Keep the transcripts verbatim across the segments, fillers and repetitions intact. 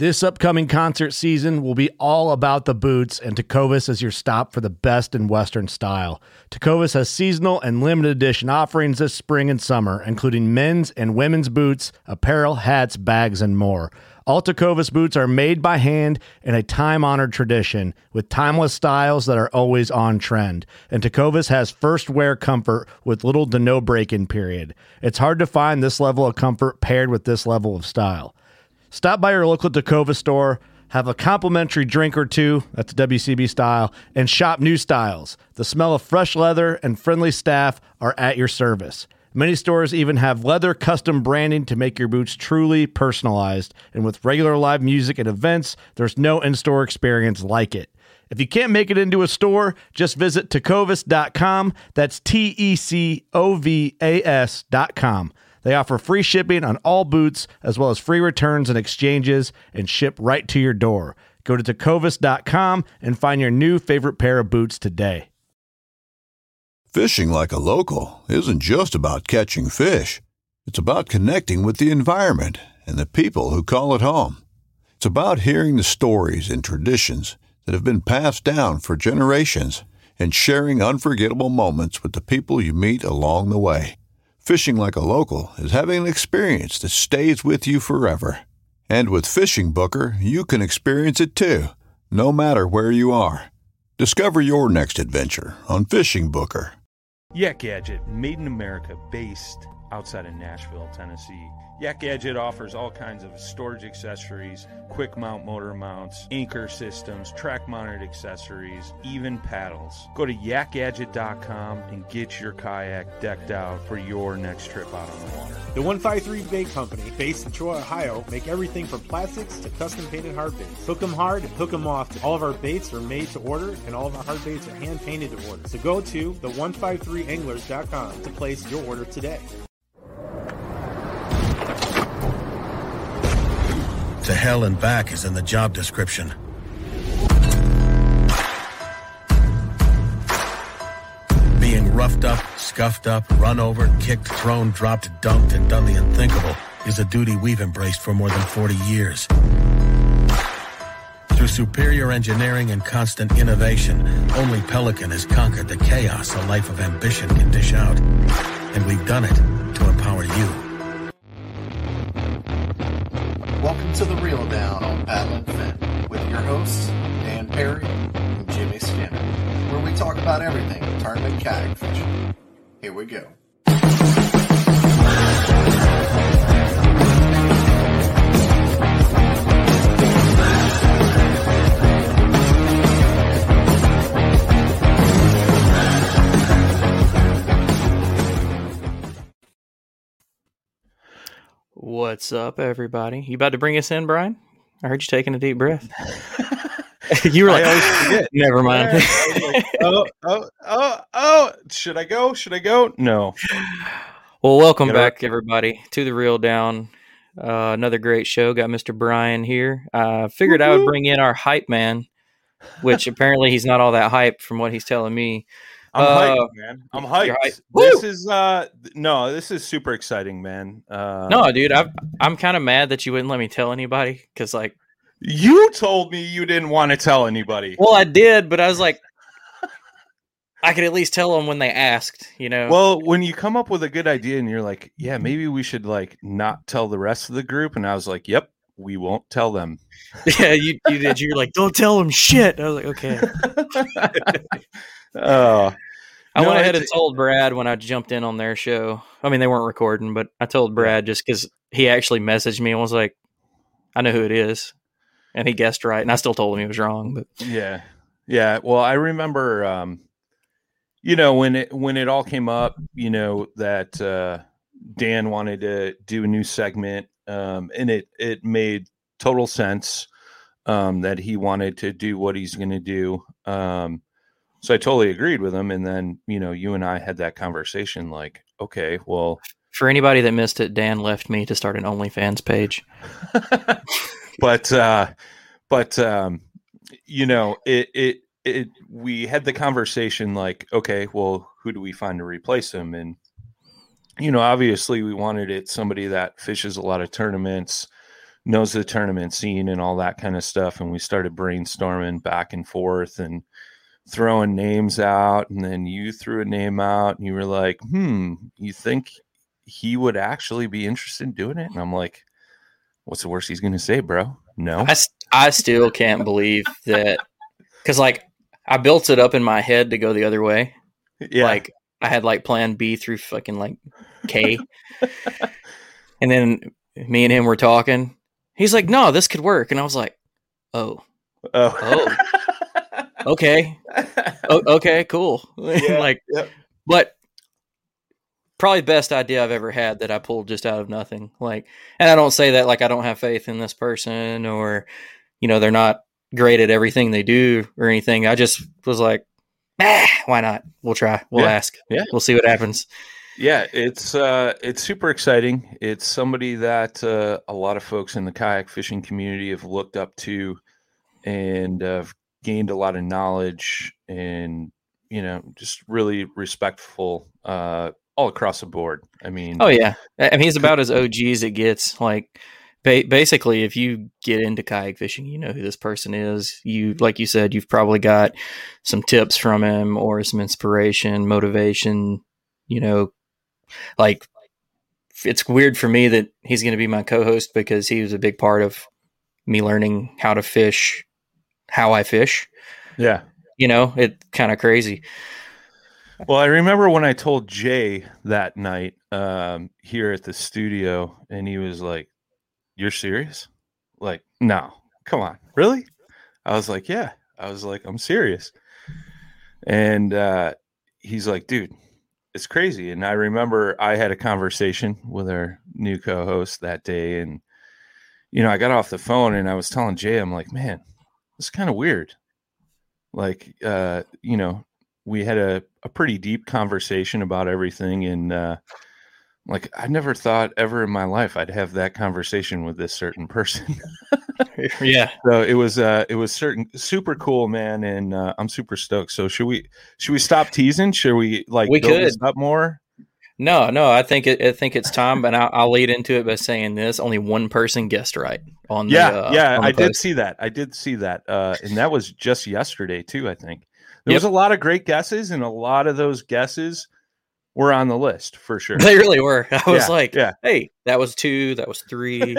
This upcoming concert season will be all about the boots, and Tecovas is your stop for the best in Western style. Tecovas has seasonal and limited edition offerings this spring and summer, including men's and women's boots, apparel, hats, bags, and more. All Tecovas boots are made by hand in a time-honored tradition with timeless styles that are always on trend. And Tecovas has first wear comfort with little to no break-in period. It's hard to find this level of comfort paired with this level of style. Stop by your local Tecovas store, have a complimentary drink or two, that's W C B style, and shop new styles. The smell of fresh leather and friendly staff are at your service. Many stores even have leather custom branding to make your boots truly personalized. And with regular live music and events, there's no in-store experience like it. If you can't make it into a store, just visit tecovas dot com. That's T E C O V A S dot com. They offer free shipping on all boots, as well as free returns and exchanges, and ship right to your door. Go to tecovas dot com and find your new favorite pair of boots today. Fishing like a local isn't just about catching fish. It's about connecting with the environment and the people who call it home. It's about hearing the stories and traditions that have been passed down for generations and sharing unforgettable moments with the people you meet along the way. Fishing like a local is having an experience that stays with you forever. And with Fishing Booker, you can experience it too, no matter where you are. Discover your next adventure on Fishing Booker. Yak Gadget, made in America, based outside of Nashville, Tennessee. Yak Gadget offers all kinds of storage accessories, quick mount motor mounts, anchor systems, track mounted accessories, even paddles. Go to yak gadget dot com and get your kayak decked out for your next trip out on the water. The one five three Bait Company, based in Troy, Ohio, make everything from plastics to custom painted hard baits. Hook 'em hard and hook 'em off. All of our baits are made to order, and all of our hard baits are hand painted to order. So go to the one five three anglers dot com to place your order today. To hell and back is in the job description. Being roughed up, scuffed up, run over, kicked, thrown, dropped, dunked, and done the unthinkable is a duty we've embraced for more than forty years. Through superior engineering and constant innovation, only Pelican has conquered the chaos a life of ambition can dish out. And we've done it to empower you. Welcome to The Reel Down on Paddle and Fin with your hosts, Dan Perry and Jimmy Skinner, where we talk about everything tournament kayak fishing. Here we go. What's up, everybody? You about to bring us in, Brian? I heard you taking a deep breath. You were like, I always forget. Never mind. Like, oh, oh, oh, oh. Should I go? Should I go? No. Well, welcome Gotta back, work. everybody, to The Reel Down. Uh, another great show. Got Mister Brian here. Uh, figured I would bring in our hype man, which apparently he's not all that hype from what he's telling me. I'm Uh, hyped, man. I'm hyped. you're hyped. This Woo! is uh no, this is super exciting, man. Uh, No, dude, I've, I'm kind of mad that you wouldn't let me tell anybody because, like, you told me you didn't want to tell anybody. well, I did, but I was like, I could at least tell them when they asked, you know. Well, when you come up with a good idea and you're like, yeah, maybe we should like not tell the rest of the group, and I was like, yep, we won't tell them. Yeah, you, you did. You're like, don't tell them shit. I was like, okay. Oh, I no, went ahead and it's- told Brad when I jumped in on their show. I mean, they weren't recording, but I told Brad just because he actually messaged me and was like, I know who it is. And he guessed right. And I still told him he was wrong. But Yeah. Yeah. Well, I remember, um, you know, when it, when it all came up, you know, that, uh, Dan wanted to do a new segment, um, and it, it made total sense, um, that he wanted to do what he's going to do. Um, so I totally agreed with him. And then, you know, you and I had that conversation like, okay, well, for anybody that missed it, Dan left me to start an OnlyFans page. but, uh, but, um, you know, it, it, it, we had the conversation like, okay, well, who do we find to replace him? And, you know, obviously we wanted it somebody that fishes a lot of tournaments, knows the tournament scene and all that kind of stuff. And we started brainstorming back and forth and throwing names out. And then you threw a name out and you were like, hmm, you think he would actually be interested in doing it? And I'm like, what's the worst he's going to say, bro? No. I, I still can't believe that. Cause like I built it up in my head to go the other way. Yeah. Like I had like plan B through fucking like K. And then me and him were talking. He's like, no, this could work. And I was like, oh, oh, oh, okay. O- okay, cool. Yeah, like, yep. But probably the best idea I've ever had that I pulled just out of nothing. Like, and I don't say that like I don't have faith in this person or, you know, they're not great at everything they do or anything. I just was like, ah, why not? We'll try. We'll Yeah. ask. Yeah. We'll see what happens. Yeah, it's uh, it's super exciting. It's somebody that uh, a lot of folks in the kayak fishing community have looked up to and have gained a lot of knowledge and, you know, just really respectful uh, all across the board. I mean, Oh yeah. I mean, he's about as O G as it gets. Like ba- basically if you get into kayak fishing, you know who this person is. You, like you said, you've probably got some tips from him or some inspiration, motivation, you know, like it's weird for me that he's going to be my co-host because he was a big part of me learning how to fish, how I fish. yeah. You know, it's kind of crazy. Well, I remember when I told Jay that night um, here at the studio, and he was like, "You're serious?" Like, no, come on, really? I was like, "Yeah." I was like, "I'm serious." And uh, he's like, "Dude, it's crazy." And I remember I had a conversation with our new co-host that day, and you know, I got off the phone and I was telling Jay, I'm like, "Man, it's kind of weird." Like, uh, you know, we had a, a pretty deep conversation about everything. And uh, like, I never thought ever in my life I'd have that conversation with this certain person. Yeah. So it was, uh, it was certain super cool, man. And uh, I'm super stoked. So should we, should we stop teasing? Should we like We build could. this up more? No, no, I think it, I think it's time, but I'll, I'll lead into it by saying this: only one person guessed right on the. Yeah, uh, yeah, on the I did post. see that. I did see that, uh, and that was just yesterday too. I think there Yep. was a lot of great guesses, and a lot of those guesses were on the list for sure. They really were. I was Yeah, like, yeah. hey, that was two, that was three.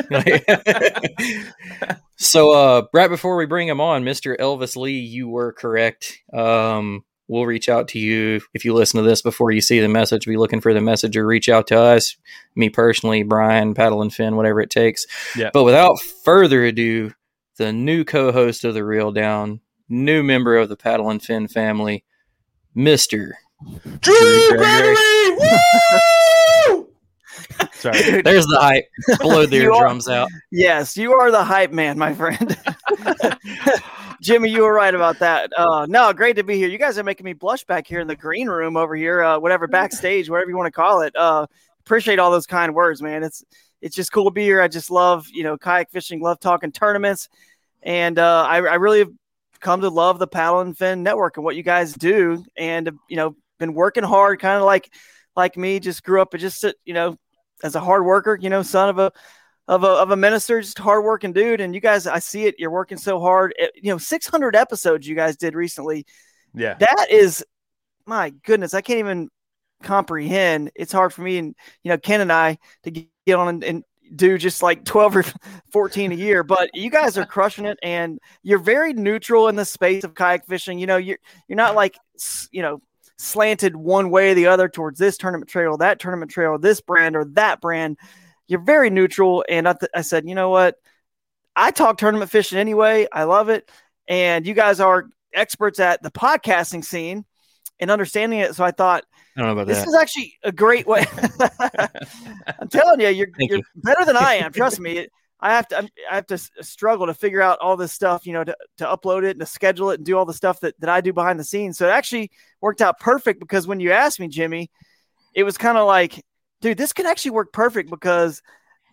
So, uh, right before we bring him on, Mister Elvis Lee, you were correct. Um, we'll reach out to you if you listen to this before you see the message. Be looking for the message or reach out to us, me personally, Brian, Paddle and Fin, whatever it takes. Yeah. But without further ado, the new co-host of the Reel Down, new member of the Paddle and Fin family, Mister Drew Gregory! Woo! Sorry. There's the hype. Blow the You are- eardrums out. Yes, you are the hype man, my friend. Jimmy, you were right about that. Uh, no, great to be here. You guys are making me blush back here in the green room over here, uh, whatever, backstage, whatever you want to call it. Uh, appreciate all those kind words, man. It's it's just cool to be here. I just love, you know, kayak fishing, love talking tournaments. And uh, I, I really have come to love the Paddle and Fin Network and what you guys do. And, you know, been working hard, kind of like like me, just grew up and just, you know, as a hard worker, you know, son of a of a of a minister, just hardworking dude. And you guys, I see it. You're working so hard. It, you know, six hundred episodes you guys did recently. Yeah. That is, my goodness, I can't even comprehend. It's hard for me and, you know, Ken and I to get on and, and do just like twelve or fourteen a year, but you guys are crushing it. And you're very neutral in the space of kayak fishing. You know, you're, you're not like, you know, slanted one way or the other towards this tournament trail, that tournament trail, this brand or that brand. You're very neutral. And I, th- I said, you know what? I talk tournament fishing anyway. I love it. And you guys are experts at the podcasting scene and understanding it. So I thought, I don't know about this that. is actually a great way. I'm telling you, you're, Thank you're you. better than I am. Trust me. It, I have to, I'm- I have to s- struggle to figure out all this stuff, you know, to, to upload it and to schedule it and do all the stuff that, that I do behind the scenes. So it actually worked out perfect because when you asked me, Jimmy, it was kind of like, dude, this could actually work perfect because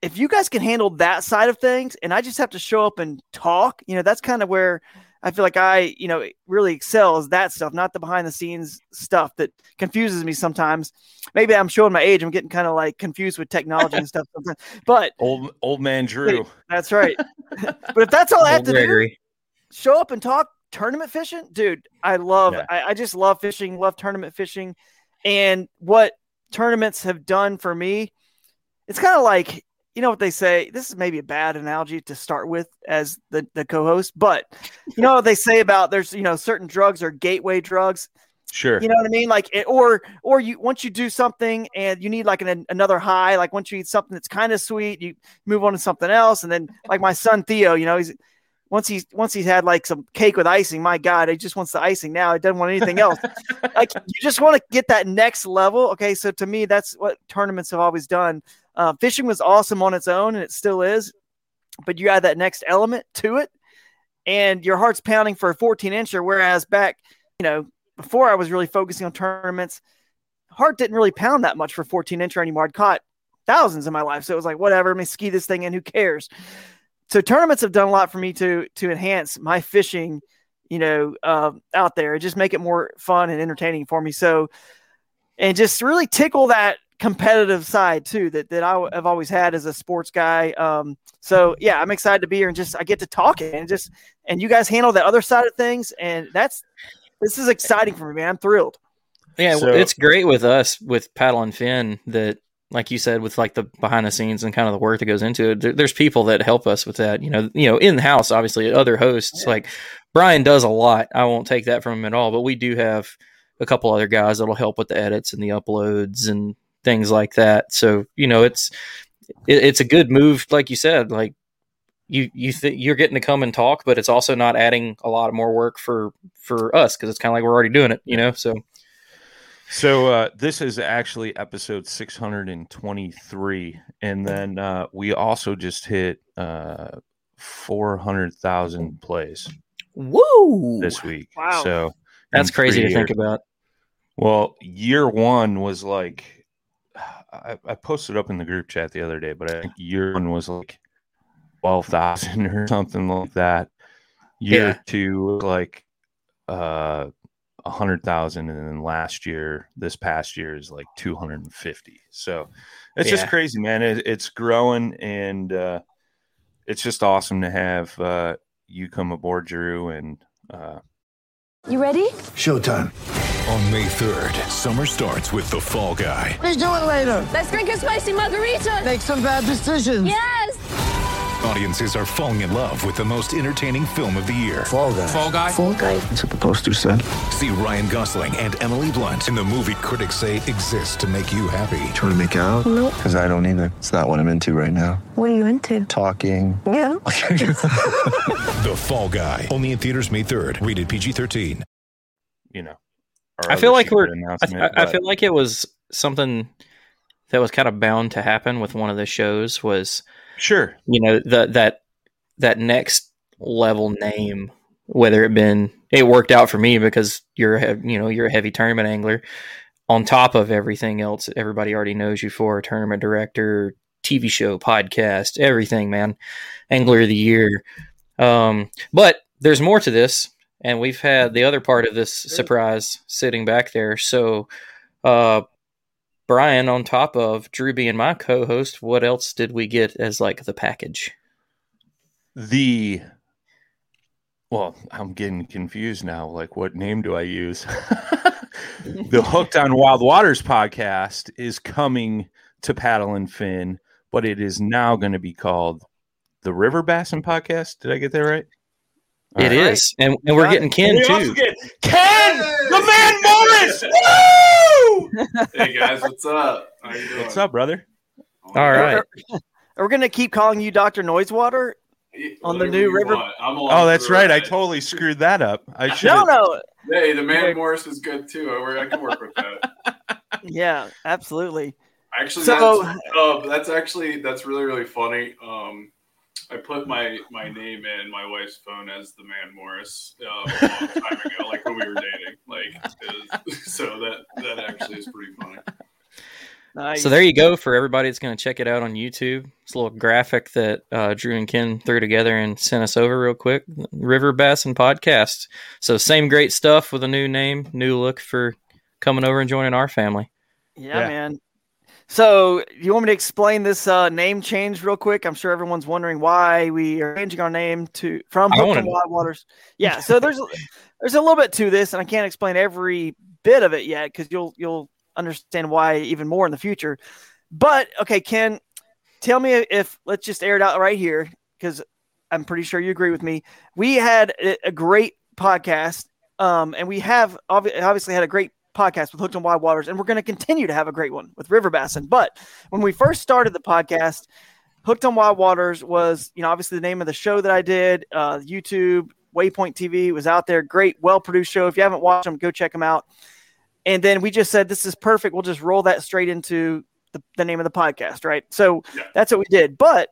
if you guys can handle that side of things, and I just have to show up and talk, you know, that's kind of where I feel like I, you know, really excel is that stuff, not the behind the scenes stuff that confuses me sometimes. Maybe I'm showing my age. I'm getting kind of like confused with technology and stuff sometimes. But old old man Drew. That's right. But if that's all I have to Gregory. do, show up and talk tournament fishing, dude. I love Yeah. I, I just love fishing, love tournament fishing. And what tournaments have done for me, it's kind of like, you know what they say, this is maybe a bad analogy to start with as the, the co-host, but you know what they say about there's, you know, certain drugs are gateway drugs. Sure. You know what I mean? Like, it, or, or you, once you do something and you need like an, another high, like once you eat something that's kind of sweet, you move on to something else. And then like my son, Theo, you know, he's, once he's, once he's had like some cake with icing, my God, he just wants the icing now. He doesn't want anything else. Like you just want to get that next level. Okay. So to me, that's what tournaments have always done. Uh, fishing was awesome on its own, and it still is, but you add that next element to it, and your heart's pounding for a fourteen incher. Whereas back, you know, before I was really focusing on tournaments, heart didn't really pound that much for fourteen incher anymore. I'd caught thousands in my life, so it was like, whatever, let me ski this thing in. Who cares? So tournaments have done a lot for me to to enhance my fishing, you know, uh, out there, just make it more fun and entertaining for me. So, and just really tickle that competitive side too that that I have always had as a sports guy. Um, so yeah, I'm excited to be here and just I get to talk and just and you guys handle the other side of things, and that's this is exciting for me, man. I'm thrilled. Yeah, So- it's great with us with Paddle and Fin that, like you said, with like the behind the scenes and kind of the work that goes into it. There, there's people that help us with that. You know, you know, in the house, obviously, other hosts like Brian does a lot. I won't take that from him at all, but we do have a couple other guys that'll help with the edits and the uploads and things like that. So, you know, it's, it, it's a good move. Like you said, like you, you think you're getting to come and talk, but it's also not adding a lot of more work for, for us. Cause it's kind of like we're already doing it, you know? So, So uh, this is actually episode six hundred twenty-three. And then uh, we also just hit uh, four hundred thousand plays woo, this week. Wow. So that's in crazy three to think years- about. Well, year one was like, I, I posted up in the group chat the other day, but I think year one was like twelve thousand or something like that. Year Yeah. two was like uh, one hundred thousand. And then last year, this past year is like two hundred fifty. So it's just Yeah. crazy, man. It, it's growing, and uh, it's just awesome to have uh, you come aboard, Drew. And uh, You ready? Showtime. On May third, summer starts with The Fall Guy. Let's do it later. Let's drink a spicy margarita. Make some bad decisions. Yes. Audiences are falling in love with the most entertaining film of the year. Fall guy. Fall Guy. Fall guy. That's what the poster said. See Ryan Gosling and Emily Blunt in the movie critics say exists to make you happy. Trying to make it out? Nope. Because I don't either. It's not what I'm into right now. What are you into? Talking. Yeah. The Fall Guy. Only in theaters May third. Rated P G thirteen. you know, I feel like we're, I, announcement, I, I but- feel like it was something that was kind of bound to happen with one of the shows was, sure, you know, the, that, that next level name, whether it been, it worked out for me because you're, a, you know, you're a heavy tournament angler on top of everything else. Everybody already knows you for a tournament director, T V show, podcast, everything, man. Angler of the year. Um, but there's more to this, and we've had the other part of this surprise sitting back there. So, uh, Brian, on top of Drew being my co-host, what else did we get as like the package? The well, I'm getting confused now. Like, what name do I use? The Hooked on Wild Waters podcast is coming to Paddle and Fin, but it is now going to be called the River Bassin Podcast. Did I get that right? It All is, and, and we're Got getting it. Ken We too. also get Ken, the man Morris. Woo! Hey guys, what's up? How you doing? What's up, brother? All right. Are we going to keep calling you Doctor Noisewater on the Whatever new you river? want. I'm along Oh, that's for the right. I ride. totally screwed that up. I should. No, no. Hey, the man Morris is good too. I, work, I can work with that. Yeah, absolutely. Actually, So- that's, uh, that's actually that's really really funny. Um, I put my my name in my wife's phone as the man Morris uh, a long time ago, like when we were dating. Like, it was- so that that actually is pretty funny. Nice. So there you go for everybody that's going to check it out on YouTube. It's a little graphic that uh, Drew and Ken threw together and sent us over real quick. River Bassin Podcast. So same great stuff with a new name, new look for coming over and joining our family. Yeah, yeah. man. So you want me to explain this uh, name change real quick? I'm sure everyone's wondering why we are changing our name to from Hooked on Wild Waters. Yeah, so there's there's a little bit to this, and I can't explain every bit of it yet because you'll you'll understand why even more in the future. But okay, Ken, tell me if let's just air it out right here because I'm pretty sure you agree with me. We had a great podcast, um, and we have obviously had a great podcast with Hooked on Wild Waters, and we're going to continue to have a great one with River Bassin. But when we first started the podcast, Hooked on Wild Waters was, you know, obviously the name of the show that I did. Uh, YouTube, Waypoint T V was out there. Great, well-produced show. If you haven't watched them, go check them out. And then we just said, this is perfect. We'll just roll that straight into the, the name of the podcast, right? So yeah. That's what we did. But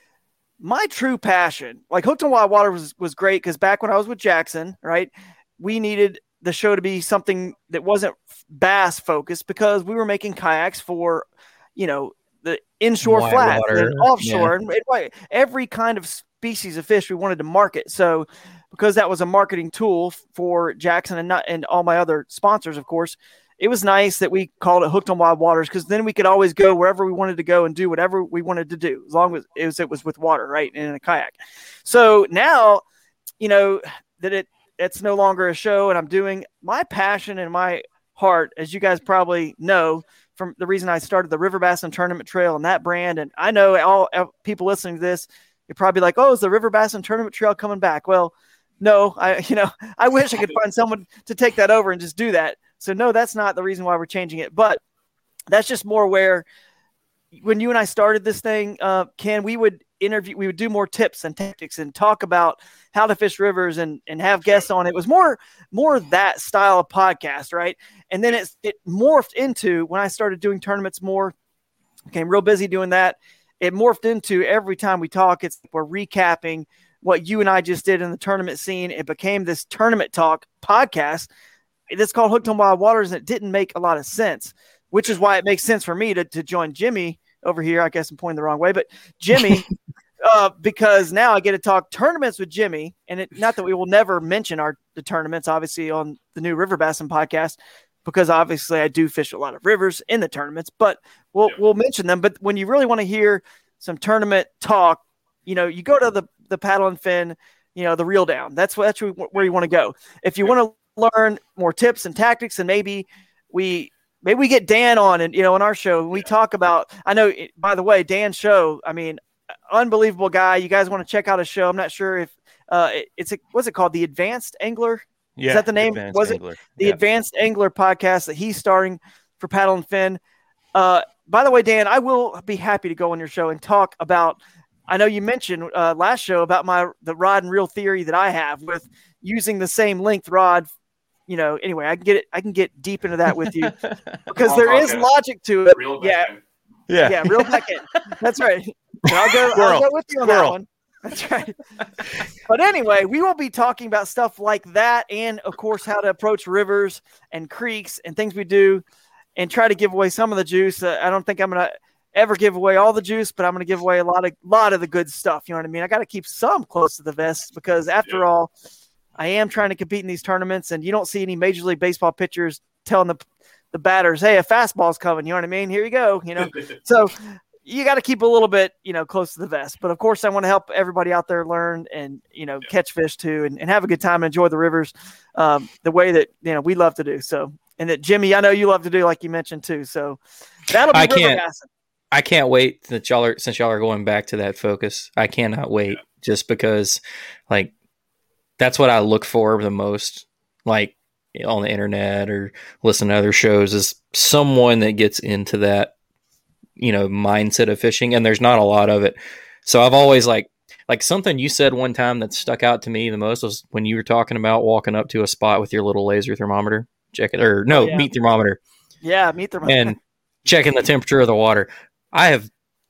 my true passion, like Hooked on Wild Waters was, was great because back when I was with Jackson, right, we needed – the show to be something that wasn't bass focused because we were making kayaks for, you know, the inshore Wide flats water. and offshore Yeah. and, and every kind of species of fish we wanted to market. So because that was a marketing tool for Jackson and not, and all my other sponsors, of course, it was nice that we called it Hooked on Wild Waters because then we could always go wherever we wanted to go and do whatever we wanted to do as long as it was, it was with water, right, and in a kayak. So now, you know, that it, it's no longer a show and I'm doing my passion and my heart, as you guys probably know from the reason I started the River Bassin Tournament Trail and that brand. And I know all, all people listening to this, you're probably like, oh, is the River Bassin Tournament Trail coming back? Well, no, I, you know, I wish I could find someone to take that over and just do that. So no, that's not the reason why we're changing it, but that's just more where when you and I started this thing, uh, Ken, we would interview, we would do more tips and tactics and talk about how to fish rivers and, and have guests on. It was more, more that style of podcast. Right. And then it's, it morphed into when I started doing tournaments more, became real busy doing that. It morphed into every time we talk, it's we're recapping what you and I just did in the tournament scene. It became this tournament talk podcast. It's called Hooked on Wild Waters. And it didn't make a lot of sense, which is why it makes sense for me to, to join Jimmy over here. I guess I'm pointing the wrong way, but Jimmy, uh, because now I get to talk tournaments with Jimmy, and it, not that we will never mention our the tournaments, obviously, on the new River Bassin podcast, because obviously I do fish a lot of rivers in the tournaments, but we'll yeah. we'll mention them. But when you really want to hear some tournament talk, you know, you go to the the Paddle and Fin, you know, the Reel Down. That's what that's where you want to go. If you want to learn more tips and tactics, and maybe we. Maybe we get Dan on and, you know, on our show, we talk about, I know, by the way, Dan's show, I mean, unbelievable guy. You guys want to check out his show. I'm not sure if uh, it, it's, a, what's it called? The Advanced Angler. Yeah. Is that the name? Advanced Was Angler. it the yeah. Advanced Angler podcast that he's starting for Paddle and Fin? Uh, by the way, Dan, I will be happy to go on your show and talk about, I know you mentioned uh, last show about my, the rod and reel theory that I have with using the same length rod. You know, anyway, I can get it. I can get deep into that with you because there is logic to it. Real yeah, yeah, yeah, real back end. That's right. I'll go, I'll go with you on Squirrel. that one. That's right. But anyway, we will be talking about stuff like that, and of course, how to approach rivers and creeks and things we do, and try to give away some of the juice. Uh, I don't think I'm gonna ever give away all the juice, but I'm gonna give away a lot of lot of the good stuff. You know what I mean? I got to keep some close to the vest because, after yeah. all, I am trying to compete in these tournaments, and you don't see any Major League Baseball pitchers telling the the batters, "Hey, a fastball's coming." You know what I mean? Here you go. You know, so you got to keep a little bit, you know, close to the vest. But of course, I want to help everybody out there learn and you know catch fish too, and, and have a good time and enjoy the rivers um, the way that you know we love to do. So, and that Jimmy, I know you love to do, like you mentioned too. So that'll be I River can't. Bassin. I can't wait that y'all are since y'all are going back to that focus. I cannot wait yeah. just because, like. That's what I look for the most, like on the internet or listen to other shows, is someone that gets into that, you know, mindset of fishing. And there's not a lot of it. So I've always like, like something you said one time that stuck out to me the most was when you were talking about walking up to a spot with your little laser thermometer, check it, or no, oh, yeah. meat thermometer. Yeah, meat thermometer. And checking the temperature of the water. I have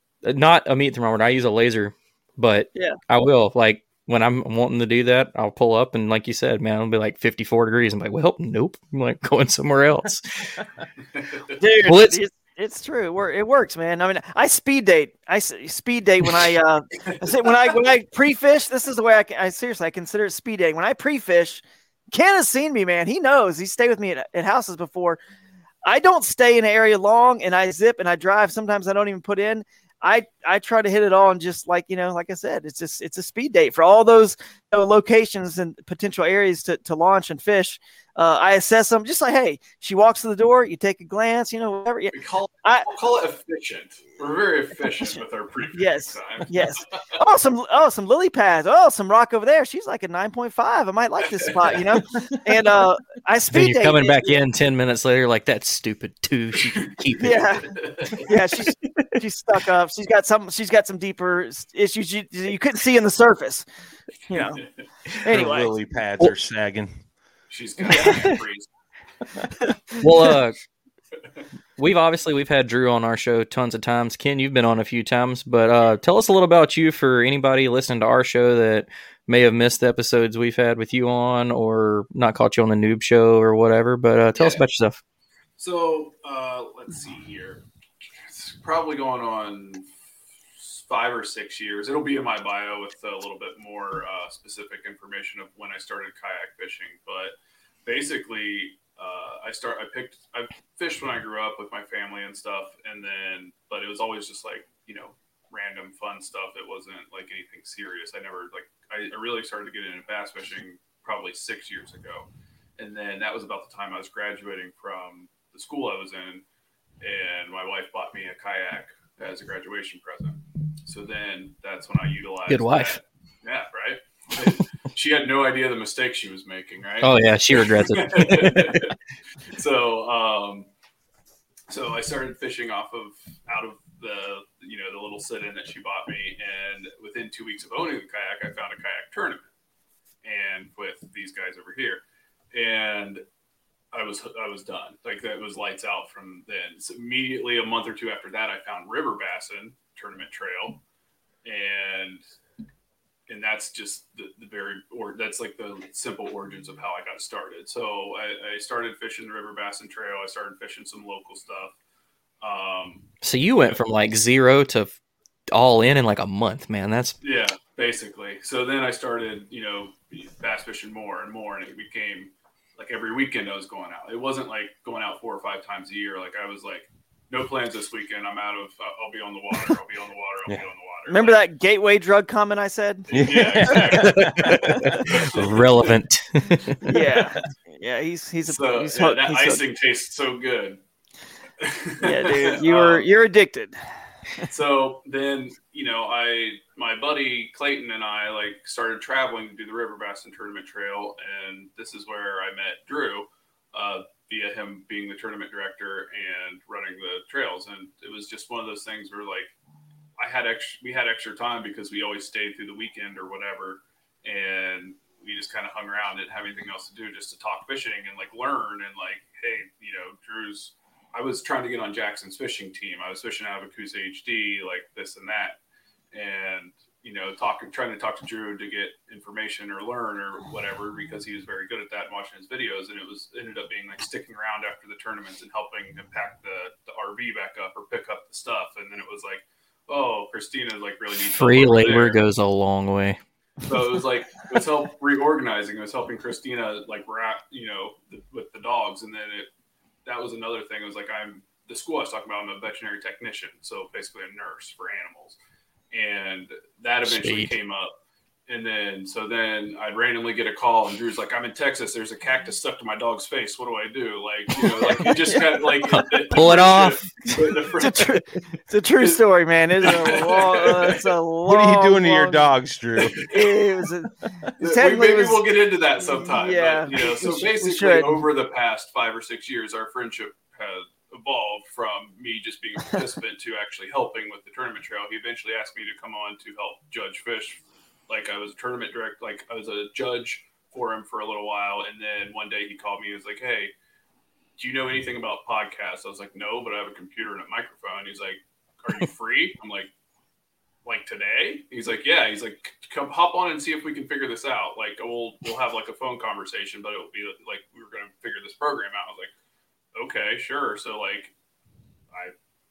not a meat thermometer. I use a laser, but yeah. I will like, when I'm wanting to do that, I'll pull up and like you said, man, it'll be like fifty-four degrees. I'm like, well, nope. I'm like going somewhere else. Dude, well, it's, it's, It's true. It, wor- it works, man. I mean, I speed date. I s- speed date when I uh, I say when I when I pre-fish. This is the way I, can, I seriously I consider it speed dating. When I pre-fish, Ken has seen me, man. He knows. He stayed with me at, at houses before. I don't stay in an area long, and I zip and I drive. Sometimes I don't even put in. I I try to hit it all, and just like you know, like I said, it's just it's a speed date for all those you know, locations and potential areas to to launch and fish. Uh, I assess them just like, hey, she walks to the door, you take a glance, you know, whatever. We call, I, we'll call it efficient. We're very efficient with our pre yes, time. yes. Oh, some oh some lily pads. Oh, some rock over there. She's like a nine point five. I might like this spot, you know. And uh, I Then speed you're date coming it. back in ten minutes later, like that's stupid too. She can keep it. Yeah, yeah. She's she's stuck up. She's got some. She's got some deeper issues you, you couldn't see in the surface. You know. Anyway, Her lily pads are sagging. She's got a freeze. Well, uh, we've obviously we've had Drew on our show tons of times. Ken, you've been on a few times, but uh, tell us a little about you for anybody listening to our show that may have missed the episodes we've had with you on, or not caught you on the noob show or whatever. But uh, tell Yeah. us about yourself. So uh, let's see here. It's probably going on five or six years. It'll be in my bio with a little bit more uh, specific information of when I started kayak fishing. But basically, uh, I start. I picked. I fished when I grew up with my family and stuff, and then, but it was always just like you know, random fun stuff. It wasn't like anything serious. I never like. I, I really started to get into bass fishing probably six years ago, and then that was about the time I was graduating from the school I was in, and my wife bought me a kayak as a graduation present. So then that's when I utilized Good wife. that. Yeah, right. She had no idea the mistake she was making, right? Oh yeah, she regrets it. so, um, so I started fishing off of out of the you know the little sit-in that she bought me, and within two weeks of owning the kayak, I found a kayak tournament, and with these guys over here, and I was I was done. Like that was lights out from then. So immediately a month or two after that, I found River Bassin Tournament Trail, and and that's just the, the very or that's like the simple origins of how I got started. So I, I started fishing the River Bassin Trail. I started fishing some local stuff. Um, So you went from like zero to all in in like a month, man. That's yeah, basically. So then I started, you know, bass fishing more and more, and it became like every weekend I was going out. It wasn't like going out four or five times a year. Like I was like, no plans this weekend. I'm out of. Uh, I'll be on the water. I'll be on the water. I'll Yeah. be on the water. remember that gateway drug comment I said? Yeah, exactly. relevant. Yeah, yeah. He's he's a So he's, yeah, hooked. that He's icing hooked. tastes so good. Yeah, dude. You were Um, you're addicted. So then, you know, I, my buddy Clayton and I like started traveling to do the River Bassin Tournament Trail. And this is where I met Drew, uh, via him being the tournament director and running the trails. And it was just one of those things where like, I had extra, we had extra time because we always stayed through the weekend or whatever. And we just kind of hung around, didn't have anything else to do, just to talk fishing and like learn and like, hey, you know, Drew's, I was trying to get on Jackson's fishing team. I was fishing out of Akusa H D, like this and that. And, you know, talking, trying to talk to Drew to get information or learn or whatever, because he was very good at that and watching his videos. And it was ended up being like sticking around after the tournaments and helping him pack the, the R V back up or pick up the stuff. And then it was like, oh, Christina like really needs help Free over labor there. goes a long way. So it was like, it was help reorganizing. It was helping Christina like wrap, you know, the, with the dogs. And then it, that was another thing. It was like, I'm the school I was talking about, I'm a veterinary technician. So basically a nurse for animals. And that eventually Sweet. came up. And then, so then I'd randomly get a call and Drew's like, I'm in Texas. There's a cactus stuck to my dog's face. What do I do? Like, you know, like you just kind of like the, Pull the it off. the It's a true, it's a true story, man. It's a long. Uh, it's a long. What are you doing to your long- dogs, Drew? It was. A, We- technically, maybe it was, we'll get into that sometime. Yeah, But, you know, so we should- we basically, should. over the past five or six years, our friendship has evolved from me just being a participant to actually helping with the tournament trail. He eventually asked me to come on to help judge fish. Like I was a tournament director, like I was a judge for him for a little while, and then one day he called me. He was like, "Hey, do you know anything about podcasts?" I was like, "No, but I have a computer and a microphone." He's like, "Are you free?" I'm like, like today? He's like, yeah. He's like, come hop on and see if we can figure this out. Like we'll we'll have like a phone conversation, but it will be like we were going to figure this program out. I was like, okay, sure. So like, I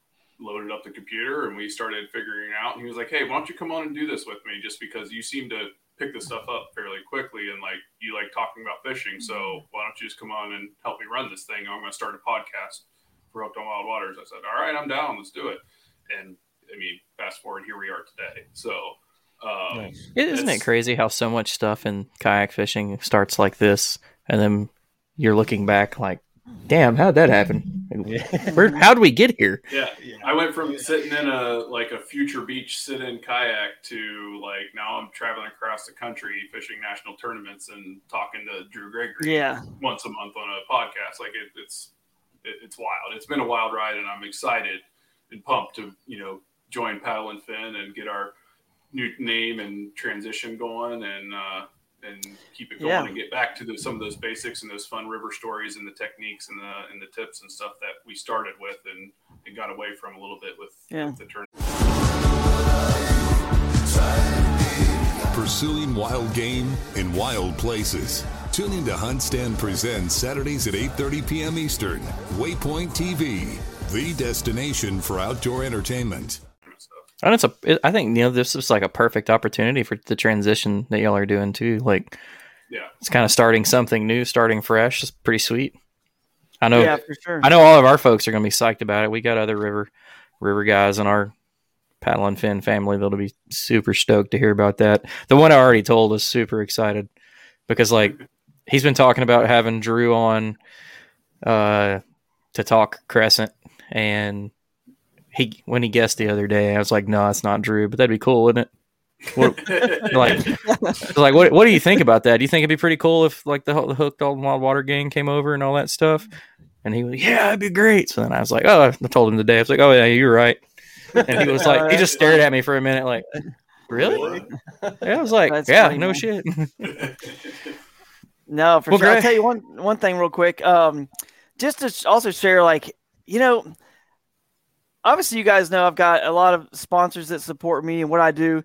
loaded up the computer and we started figuring it out. And he was like, hey, why don't you come on and do this with me? Just because you seem to pick this stuff up fairly quickly and like you like talking about fishing. So why don't you just come on and help me run this thing? I'm going to start a podcast for Hooked on Wild Waters. I said, all right, I'm down. Let's do it. And I mean, fast forward, here we are today. So um, nice. Isn't it crazy how so much stuff in kayak fishing starts like this, and then you're looking back like, damn, how'd that happen? Where, how'd we get here? Yeah. yeah. I went from sitting in a like a future beach sit-in kayak to like now I'm traveling across the country fishing national tournaments and talking to Drew Gregory yeah. once a month on a podcast. Like it, it's it, it's wild. It's been a wild ride, and I'm excited and pumped to you know join Paddle and Fin and get our new name and transition going and. uh and keep it going yeah. and get back to the, some of those basics and those fun river stories and the techniques and the and the tips and stuff that we started with and, and got away from a little bit with, yeah. with the turn. Pursuing wild game in wild places. Tune into Hunt Stand Presents Saturdays at eight thirty p.m. Eastern. Waypoint T V, the destination for outdoor entertainment. And it's a, it, I think, you know, this is like a perfect opportunity for the transition that y'all are doing too. Like, yeah, it's kind of starting something new, starting fresh. It's pretty sweet. I know, yeah, for sure. I know all of our folks are going to be psyched about it. We got other river, river guys in our Paddle and Fin family that'll be super stoked to hear about that. The one I already told is super excited because like he's been talking about having Drew on uh, to talk Crescent, and He when he guessed the other day, I was like, "No, it's not Drew, but that'd be cool, wouldn't it?" What, like, like what? What do you think about that? Do you think it'd be pretty cool if like the, the Hooked on Wild Water gang came over and all that stuff? And he was, "Yeah, it'd be great." So then I was like, "Oh," I told him today. I was like, "Oh yeah, you're right." And he was like, he just stared at me for a minute, like, "Really?" Yeah, I was like, That's "Yeah, funny, no man. shit." No, for Well, sure. I'll great. tell you one one thing real quick. Um, just to also share, like, you know, obviously you guys know I've got a lot of sponsors that support me and what I do,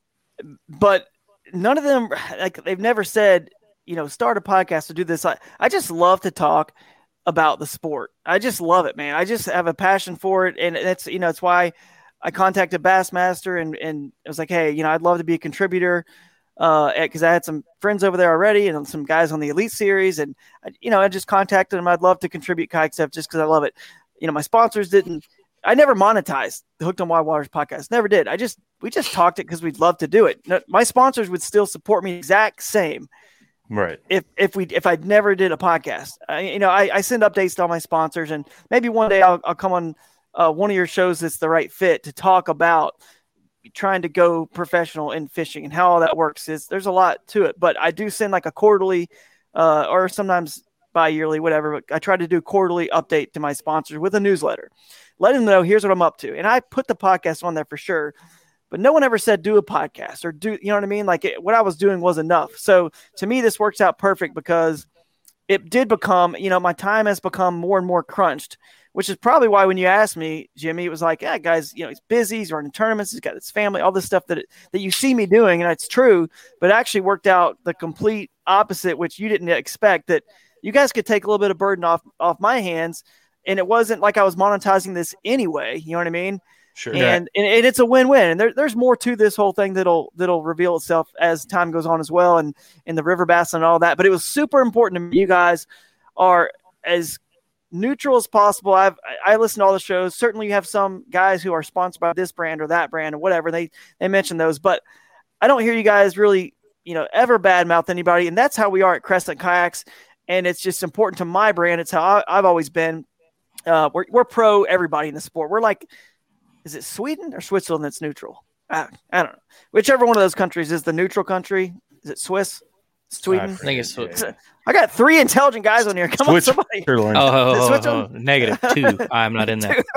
but none of them, like, they've never said, you know, start a podcast to do this. I, I just love to talk about the sport. I just love it, man. I just have a passion for it. And that's, you know, it's why I contacted Bassmaster and, and I was like, hey, you know, I'd love to be a contributor. Uh, because I had some friends over there already and some guys on the Elite Series, and I, you know, I just contacted them. I'd love to contribute kayak stuff just because I love it. You know, my sponsors didn't. I never monetized the Hooked on Wild Waters podcast. Never did. I just we just talked it because we'd love to do it. No, my sponsors would still support me exact same. Right. If if we if I never did a podcast, I, you know, I, I send updates to all my sponsors, and maybe one day I'll I'll come on uh, one of your shows that's the right fit to talk about trying to go professional in fishing and how all that works. Is there's a lot to it, but I do send like a quarterly uh, or sometimes bi-yearly, whatever, but I try to do quarterly update to my sponsors with a newsletter, let them know here's what I'm up to. And I put the podcast on there for sure, but no one ever said do a podcast or do, you know what I mean? Like it, what I was doing was enough. So to me, this works out perfect because it did become, you know, my time has become more and more crunched, which is probably why when you asked me, Jimmy, it was like, yeah, guys, you know, he's busy, he's running tournaments, he's got his family, all this stuff that, it, that you see me doing. And it's true, but it actually worked out the complete opposite, which you didn't expect, that you guys could take a little bit of burden off, off my hands. And it wasn't like I was monetizing this anyway. You know what I mean? Sure. And, and, and it's a win-win. And there, there's more to this whole thing that'll, that'll reveal itself as time goes on as well. And in the river bass and all that, but it was super important to me. You guys are as neutral as possible. I've, I listen to all the shows. Certainly you have some guys who are sponsored by this brand or that brand or whatever. They, they mention those, but I don't hear you guys really, you know, ever badmouth anybody. And that's how we are at Crescent Kayaks. And it's just important to my brand. It's how I, I've always been. Uh, we're, we're pro everybody in the sport. We're like, is it Sweden or Switzerland that's neutral? I, I don't know. Whichever one of those countries is the neutral country. Is it Swiss? Sweden? I think it's Switzerland. I got three intelligent guys on here. Come on, somebody. Oh, oh, oh, oh, negative two. I'm not in that.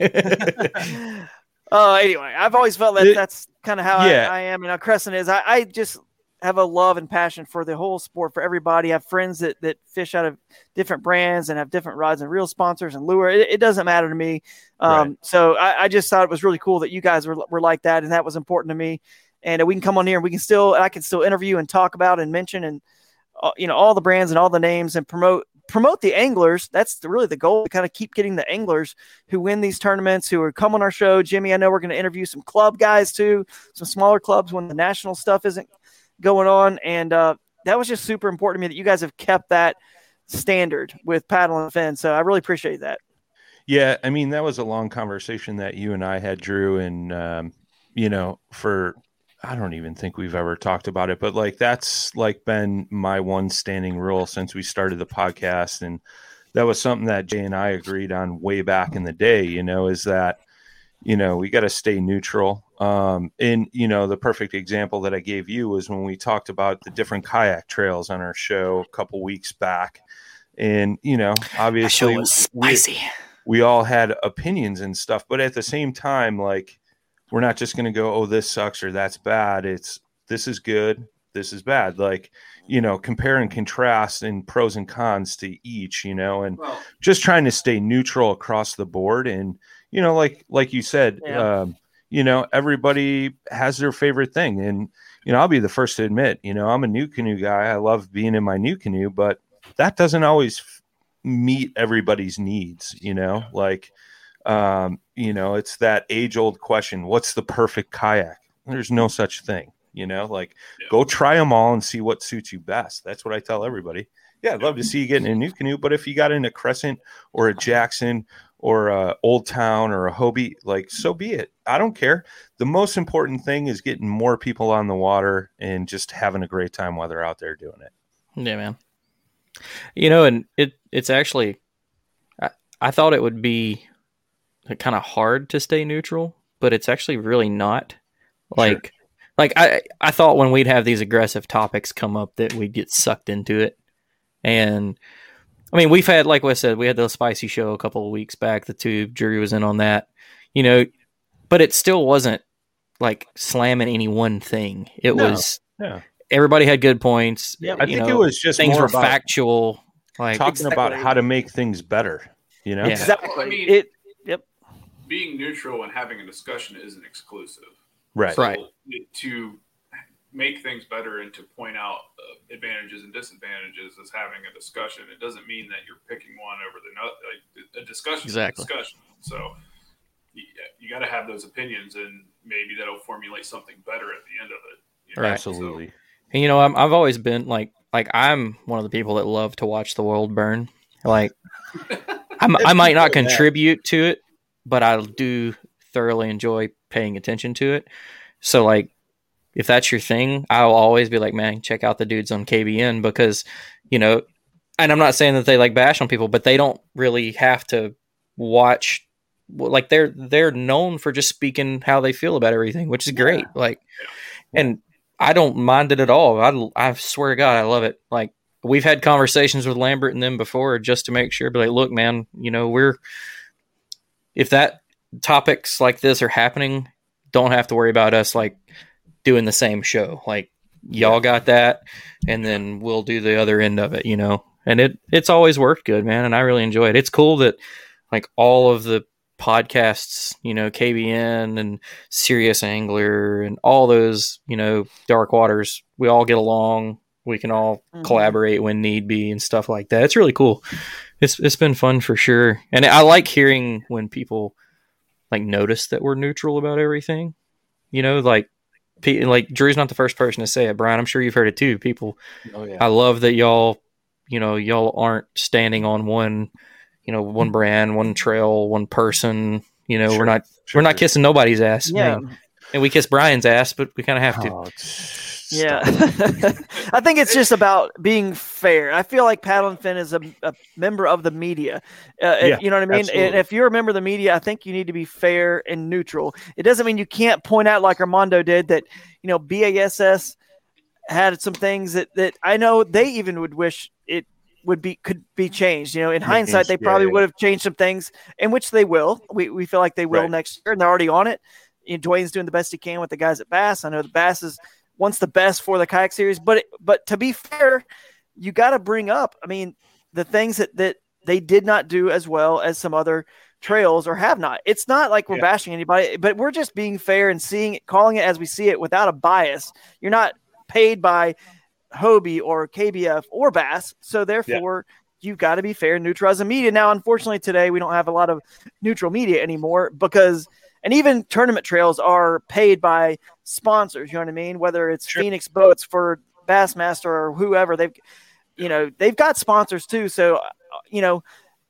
Oh, uh, anyway, I've always felt that that's kind of how yeah. I, I am. And how Crescent is. I, I just have a love and passion for the whole sport, for everybody. I have friends that, that fish out of different brands and have different rods and reel sponsors and lure. It, it doesn't matter to me. Um, right. So I, I just thought it was really cool that you guys were, were like that. And that was important to me. And we can come on here and we can still, I can still interview and talk about and mention and, uh, you know, all the brands and all the names and promote promote the anglers. That's the, really the goal, to kind of keep getting the anglers who win these tournaments, who are come on our show. Jimmy, I know we're going to interview some club guys too, some smaller clubs when the national stuff isn't going on. And uh, that was just super important to me that you guys have kept that standard with Paddle and Fin. So I really appreciate that. Yeah. I mean, that was a long conversation that you and I had, Drew, and, um, you know, for, I don't even think we've ever talked about it, but like, that's like been my one standing rule since we started the podcast. And that was something that Jay and I agreed on way back in the day, you know, is that, you know, we got to stay neutral. Um, and, you know, the perfect example that I gave you was when we talked about the different kayak trails on our show a couple weeks back. And, you know, obviously that show was spicy. We, we all had opinions and stuff, but at the same time, like, we're not just going to go, oh, this sucks or that's bad. It's, this is good, this is bad. Like, you know, compare and contrast and pros and cons to each, you know, and well, just trying to stay neutral across the board. And, you know, like, like you said, yeah. um, you know, everybody has their favorite thing. And, you know, I'll be the first to admit, you know, I'm a new canoe guy. I love being in my new canoe, but that doesn't always f- meet everybody's needs, you know, like, um, you know, it's that age old question. What's the perfect kayak? There's no such thing, you know, like yeah. go try them all and see what suits you best. That's what I tell everybody. Yeah. I'd love to see you get in a new canoe, but if you got in a Crescent or a Jackson or a Old Town or a Hobie, like, so be it. I don't care. The most important thing is getting more people on the water and just having a great time while they're out there doing it. Yeah, man. You know, and it, it's actually, I, I thought it would be kind of hard to stay neutral, but it's actually really not. Like, sure. like I, I thought when we'd have these aggressive topics come up that we'd get sucked into it. And I mean, we've had, like I said, we had the spicy show a couple of weeks back. The tube jury was in on that, you know, but it still wasn't like slamming any one thing. It no. was, yeah. everybody had good points. Yeah, I think know, it was just things more were about factual, like talking exactly. about how to make things better, you know? Yeah. Exactly. I mean, it, yep. being neutral and having a discussion isn't exclusive. Right. So right. To make things better and to point out uh, advantages and disadvantages as having a discussion, it doesn't mean that you're picking one over the other. Like, a discussion exactly. is a discussion. So you, you got to have those opinions, and maybe that'll formulate something better at the end of it. You know? Right. Absolutely. So, and, you know, I'm, I've always been like, like I'm one of the people that love to watch the world burn. Like, I'm, I might not contribute to it, but I do thoroughly enjoy paying attention to it. So, like, if that's your thing, I'll always be like, man, check out the dudes on K B N, because, you know, and I'm not saying that they like bash on people, but they don't really have to watch. Like, they're they're known for just speaking how they feel about everything, which is great. Yeah. Like, yeah. and I don't mind it at all. I I swear to God, I love it. Like, we've had conversations with Lambert and them before just to make sure, be like, look, man, you know, we're if that topics like this are happening, don't have to worry about us like doing the same show. Like, y'all got that, and then we'll do the other end of it, you know. And it it's always worked good, man, and I really enjoy it. It's cool that like all of the podcasts, you know, K B N and Serious Angler and all those, you know, Dark Waters, we all get along. We can all mm-hmm. collaborate when need be and stuff like that. It's really cool. It's it's been fun for sure. And I like hearing when people like notice that we're neutral about everything. You know, like like Drew's not the first person to say it, Brian. I'm sure you've heard it too. People, oh, yeah. I love that y'all, you know, y'all aren't standing on one, you know, one brand, one trail, one person. You know, sure. we're not sure. we're not kissing nobody's ass. Yeah. I mean, and we kiss Brian's ass, but we kind of have to. Oh, yeah. I think it's just about being fair. I feel like Paddle and Fin is a, a member of the media. Uh, yeah, you know what I mean? absolutely. And if you're a member of the media, I think you need to be fair and neutral. It doesn't mean you can't point out, like Armando did, that, you know, B A S S had some things that, that I know they even would wish it would be could be changed. You know, in hindsight, they probably yeah, yeah. would have changed some things, in which they will. We we feel like they will right. next year, and they're already on it. You know, Dwayne's doing the best he can with the guys at Bass. I know the Bass is wants the best for the kayak series, but but to be fair, you got to bring up, I mean, the things that that they did not do as well as some other trails or have not. It's not like we're yeah. bashing anybody, but we're just being fair and seeing it, calling it as we see it without a bias. You're not paid by Hobie or K B F or Bass, so therefore you've got to be fair and neutral as a media. Now, unfortunately, today we don't have a lot of neutral media anymore because, and even tournament trails are paid by sponsors. You know what I mean? Whether it's sure. Phoenix Boats for Bassmaster or whoever, they've, you know, they've got sponsors too. So, you know,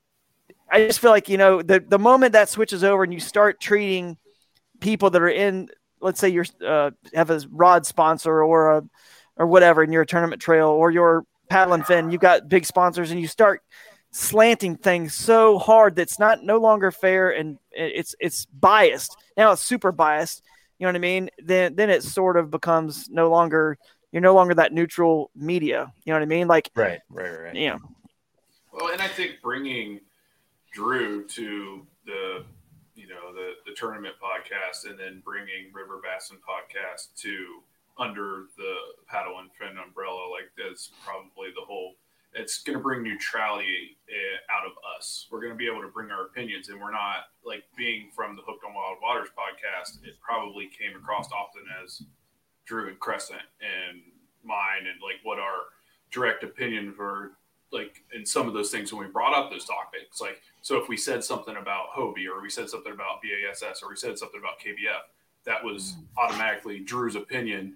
I just feel like, you know, the, the moment that switches over and you start treating people that are in, let's say you're uh, have a rod sponsor or a, or whatever, and you're a tournament trail or you're Paddle and Fin, you've got big sponsors and you start slanting things so hard that's not no longer fair and it's it's biased. Now it's super biased. You know what I mean? Then then it sort of becomes no longer you're no longer that neutral media. You know what I mean? Like right, right, right. Yeah. Well, and I think bringing Drew to the you know the the tournament podcast and then bringing River Bassin podcast to under the Paddle and Fin umbrella, like that's probably the whole. It's going to bring neutrality out of us. We're going to be able to bring our opinions, and we're not like being from the Hooked on Wild Waters podcast. It probably came across often as Drew and Crescent and mine, and like what our direct opinions were, like in some of those things when we brought up those topics. Like, so if we said something about Hobie, or we said something about B A S S, or we said something about K B F, that was automatically Drew's opinion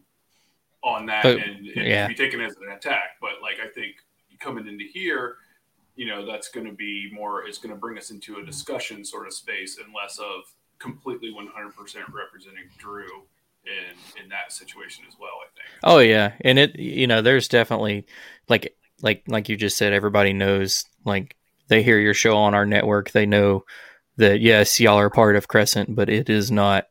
on that, but, and it yeah. could be taken as an attack. But like, I think coming into here, you know, that's going to be more, it's going to bring us into a discussion sort of space and less of completely one hundred percent representing Drew in, in that situation as well, I think. Oh yeah. And it, you know, there's definitely like, like, like you just said, everybody knows, like they hear your show on our network. They know that, yes, y'all are part of Crescent, but it is not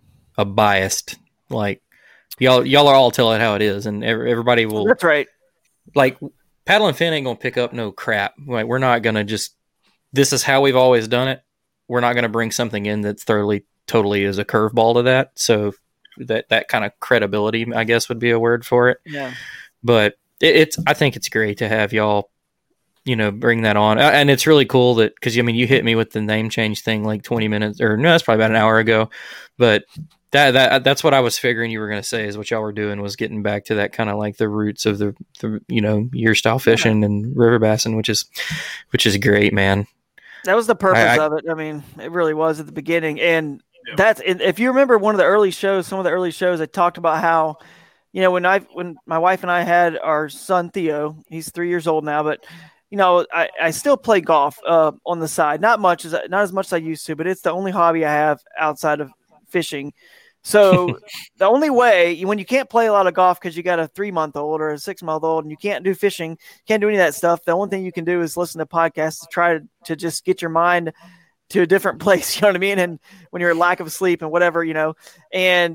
a biased, like y'all, y'all are all tell it how it is. And everybody will, that's right. Like, Paddle and Fin ain't going to pick up no crap. Like, we're not going to just, this is how we've always done it. We're not going to bring something in that thoroughly, totally is a curveball to that. So that, that kind of credibility, I guess, would be a word for it. Yeah. But it, it's, I think it's great to have y'all, you know, bring that on. And it's really cool that, cause I mean, you hit me with the name change thing like twenty minutes or no, that's probably about an hour ago, but That that that's what I was figuring you were going to say is what y'all were doing was getting back to that kind of like the roots of the, the you know year style fishing and river bassin, which is which is great, man. That was the purpose I, I, of it. I mean, it really was at the beginning, and yeah. that's if you remember one of the early shows, some of the early shows, I talked about how you know when I when my wife and I had our son Theo, he's three years old now, but you know I, I still play golf uh, on the side, not much as not as much as I used to, but it's the only hobby I have outside of fishing. So the only way when you can't play a lot of golf because you got a three month old or a six month old and you can't do fishing, can't do any of that stuff. The only thing you can do is listen to podcasts to try to, to just get your mind to a different place. You know what I mean? And when you're in lack of sleep and whatever, you know, and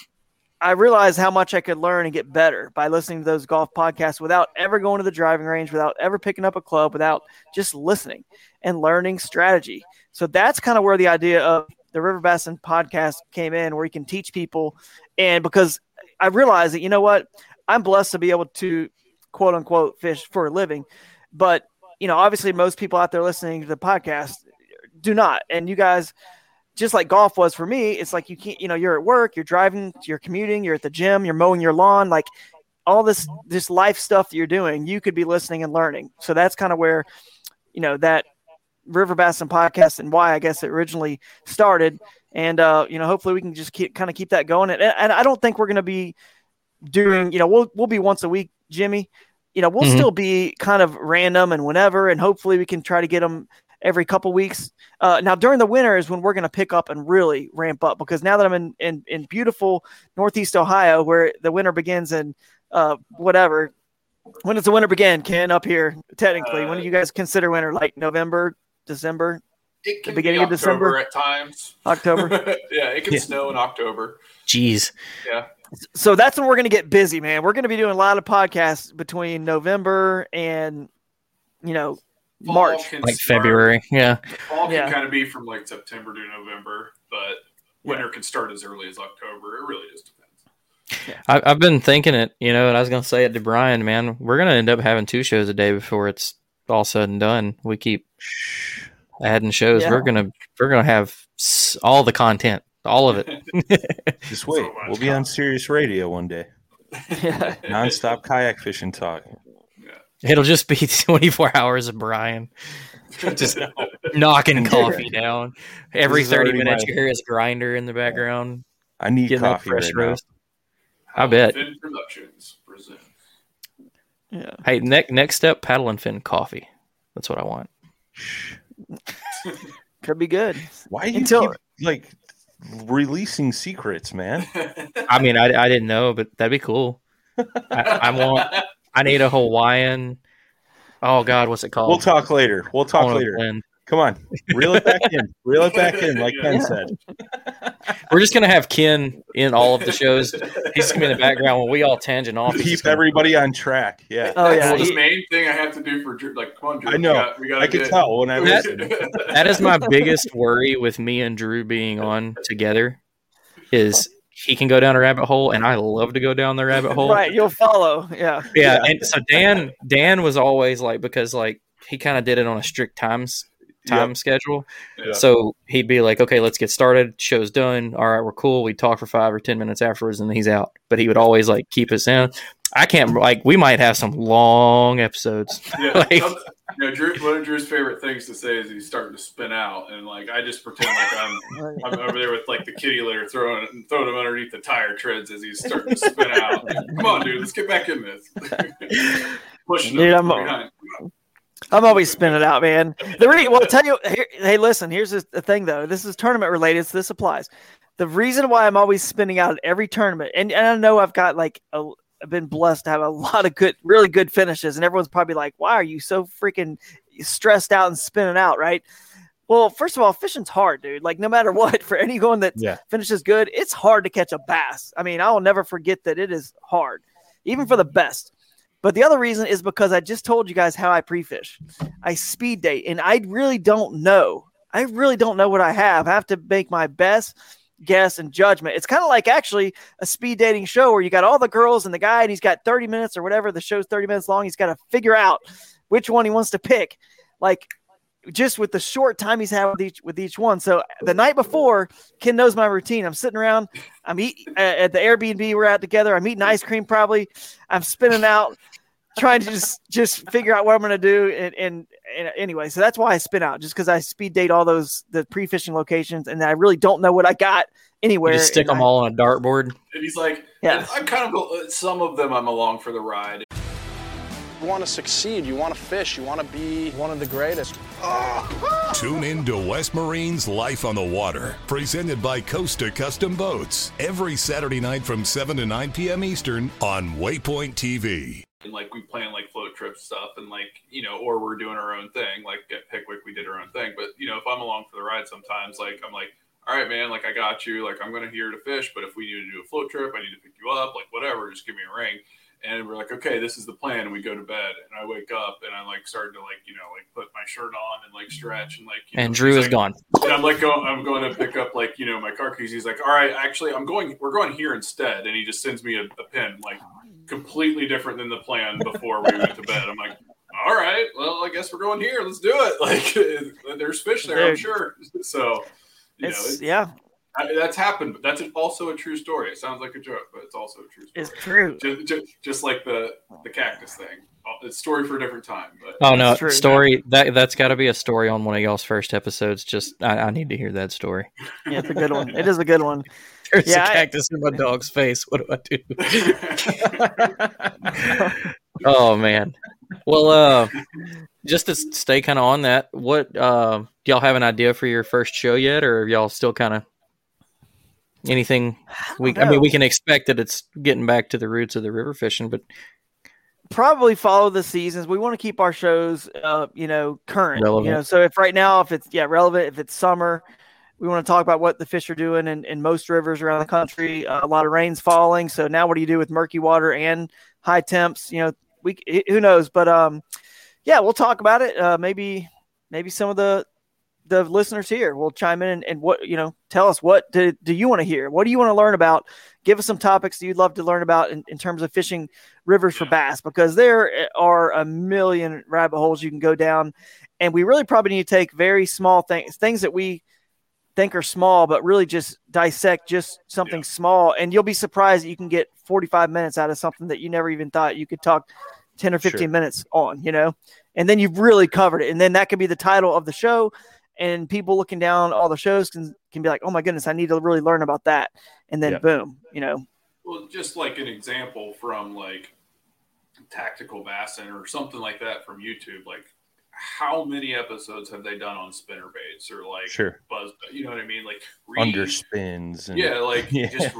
I realized how much I could learn and get better by listening to those golf podcasts without ever going to the driving range, without ever picking up a club, without just listening and learning strategy. So that's kind of where the idea of the River Bassin podcast came in, where you can teach people. And because I realized that, you know what, I'm blessed to be able to quote unquote fish for a living. But, you know, obviously most people out there listening to the podcast do not. And you guys, just like golf was for me, it's like, you can't, you know, you're at work, you're driving, you're commuting, you're at the gym, you're mowing your lawn, like all this, this life stuff that you're doing, you could be listening and learning. So that's kind of where, you know, that River Bassin podcast and why I guess it originally started. And, uh, you know, hopefully we can just keep kind of keep that going. And, and I don't think we're going to be doing, you know, we'll, we'll be once a week, Jimmy, you know, we'll mm-hmm. still be kind of random and whenever, and hopefully we can try to get them every couple weeks. Uh, now during the winter is when we're going to pick up and really ramp up, because now that I'm in, in, in beautiful Northeast Ohio, where the winter begins in uh, whatever, when does the winter begin, Ken, up here, technically, uh, when do you guys consider winter? Like November, December, it can the beginning be of December at times. October. yeah, it can yeah. snow in October. Jeez. Yeah. So that's when we're going to get busy, man. We're going to be doing a lot of podcasts between November and, you know, Fall March, like start, February. Yeah. Fall can yeah. kind of be from like September to November, but winter yeah. can start as early as October. It really just depends. Yeah. I, I've been thinking it, you know, and I was going to say it to Brian, man, we're going to end up having two shows a day before it's all said and done. We keep adding shows. Yeah. We're going to, we're going to have all the content, all of it. Just wait. So we'll be on Sirius Radio one day. Yeah. Non-stop kayak fishing talk. Yeah. It'll just be twenty-four hours of Brian just knocking coffee down. Every thirty minutes, my... you hear his grinder in the background. I need coffee fresh right roast. Now. I bet. Fin Productions presents. Yeah. Hey, next next step, Paddle and Fin coffee. That's what I want. Could be good. Why do you Until... keep like releasing secrets, man? I mean, I, I didn't know, but that'd be cool. I, I want. I need a Hawaiian. Oh God, what's it called? We'll talk later. We'll talk later. Come on, reel it back in. Reel it back in, like Ken said. We're just gonna have Ken in all of the shows. He's gonna be in the background when we all tangent off. Keep everybody on track. Yeah. Oh yeah. That's the main thing I have to do for Drew. Like, come on, Drew. I know. We got, we gotta I can get... tell when I listen. That, that is my biggest worry with me and Drew being on together. Is he can go down a rabbit hole, and I love to go down the rabbit hole. Right, you'll follow. Yeah. Yeah, yeah. And so Dan, Dan was always like, because like he kind of did it on a strict times time yep. schedule. Yeah. So he'd be like, okay, let's get started. Show's done. All right, we're cool. We'd talk for five or ten minutes afterwards, and then he's out. But he would always like keep us in. I can't like we might have some long episodes. Yeah. like, you know, Drew, one of Drew's favorite things to say is he's starting to spin out, and like I just pretend like I'm I'm over there with like the kitty litter throwing throwing him underneath the tire treads as he's starting to spin out. Like, come on, dude, let's get back in this. Pushing dude, him I'm, behind. I'm always spinning out, man. The re- well, I'll tell you. Here, hey, listen. Here's the thing, though. This is tournament related, so this applies. The reason why I'm always spinning out at every tournament, and, and I know I've got like a. I've been blessed to have a lot of good, really good finishes, and everyone's probably like, why are you so freaking stressed out and spinning out, right? Well, first of all, fishing's hard, dude. Like, no matter what, for anyone that yeah. finishes good, it's hard to catch a bass. I mean, I will never forget that it is hard, even for the best. But the other reason is because I just told you guys how I pre-fish. I speed date, and I really don't know. I really don't know what I have. I have to make my best guess and judgment. It's kind of like actually a speed dating show where you got all the girls and the guy, and he's got thirty minutes or whatever. The show's thirty minutes long. He's got to figure out which one he wants to pick, like just with the short time he's had with each with each one. So the night before, Ken knows my routine. I'm sitting around. I'm eating uh, at the Airbnb we're at together. I'm eating ice cream probably. I'm spinning out, trying to just just figure out what I'm going to do. And, and and anyway, so that's why I spin out, just because I speed date all those the pre-fishing locations, and I really don't know what I got anywhere. You just stick them I, all on a dartboard. And he's like, yeah, I'm kind of some of them I'm along for the ride. You want to succeed. You want to fish. You want to be one of the greatest. Oh. Tune in to West Marine's Life on the Water, presented by Costa Custom Boats, every Saturday night from seven to nine p.m. Eastern on Waypoint T V. And like we plan like float trip stuff, and like, you know, or we're doing our own thing. Like at Pickwick, we did our own thing. But you know, if I'm along for the ride, sometimes like I'm like, all right, man, like I got you. Like I'm gonna here to fish, but if we need to do a float trip, I need to pick you up. Like whatever, just give me a ring. And we're like, okay, this is the plan. And we go to bed, and I wake up, and I like started to like, you know, like put my shirt on and like stretch and like. You and know, Drew is like, gone. And I'm like, going, I'm going to pick up like, you know, my car keys. He's like, all right, actually, I'm going. We're going here instead. And he just sends me a, a pin, like completely different than the plan before we went to bed. I'm like, all right, well, I guess we're going here. Let's do it. Like, there's fish there, I'm sure. So, you it's, know, it's, yeah. I, that's happened, but that's also a true story. It sounds like a joke, but it's also a true story. It's true. Just, just, just like the the cactus thing. It's a story for a different time. But oh no, story that that's got to be a story on one of y'all's first episodes. Just I, I need to hear that story. Yeah, it's a good one. It is a good one. There's yeah, a cactus I, in my dog's face. What do I do? Oh man. Well, uh, just to stay kind of on that, what uh, do y'all have an idea for your first show yet, or are y'all still kind of anything? We, I, I mean, we can expect that it's getting back to the roots of the river fishing, but probably follow the seasons. We want to keep our shows, uh, you know, current. Relevant. You know, so if right now, if it's yeah relevant, if it's summer, we want to talk about what the fish are doing in, in most rivers around the country. Uh, a lot of rain's falling, so now what do you do with murky water and high temps? You know. We who knows, but um, yeah, we'll talk about it. Uh, maybe maybe some of the the listeners here will chime in and, and what you know, tell us what do, do you want to hear? What do you want to learn about? Give us some topics that you'd love to learn about in, in terms of fishing rivers for bass, because there are a million rabbit holes you can go down, and we really probably need to take very small things, things that we think are small, but really just dissect just something yeah. small, and you'll be surprised that you can get forty-five minutes out of something that you never even thought you could talk ten or fifteen Sure. minutes on, you know, and then you've really covered it. And then that could be the title of the show. And people looking down all the shows can, can be like, oh my goodness, I need to really learn about that. And then Yeah. boom, you know. Well, just like an example from like Tactical Bass Center or something like that from YouTube, like how many episodes have they done on spinner baits or like Sure. buzz, you know what I mean? Like read, Underspins. And, yeah, like Yeah. just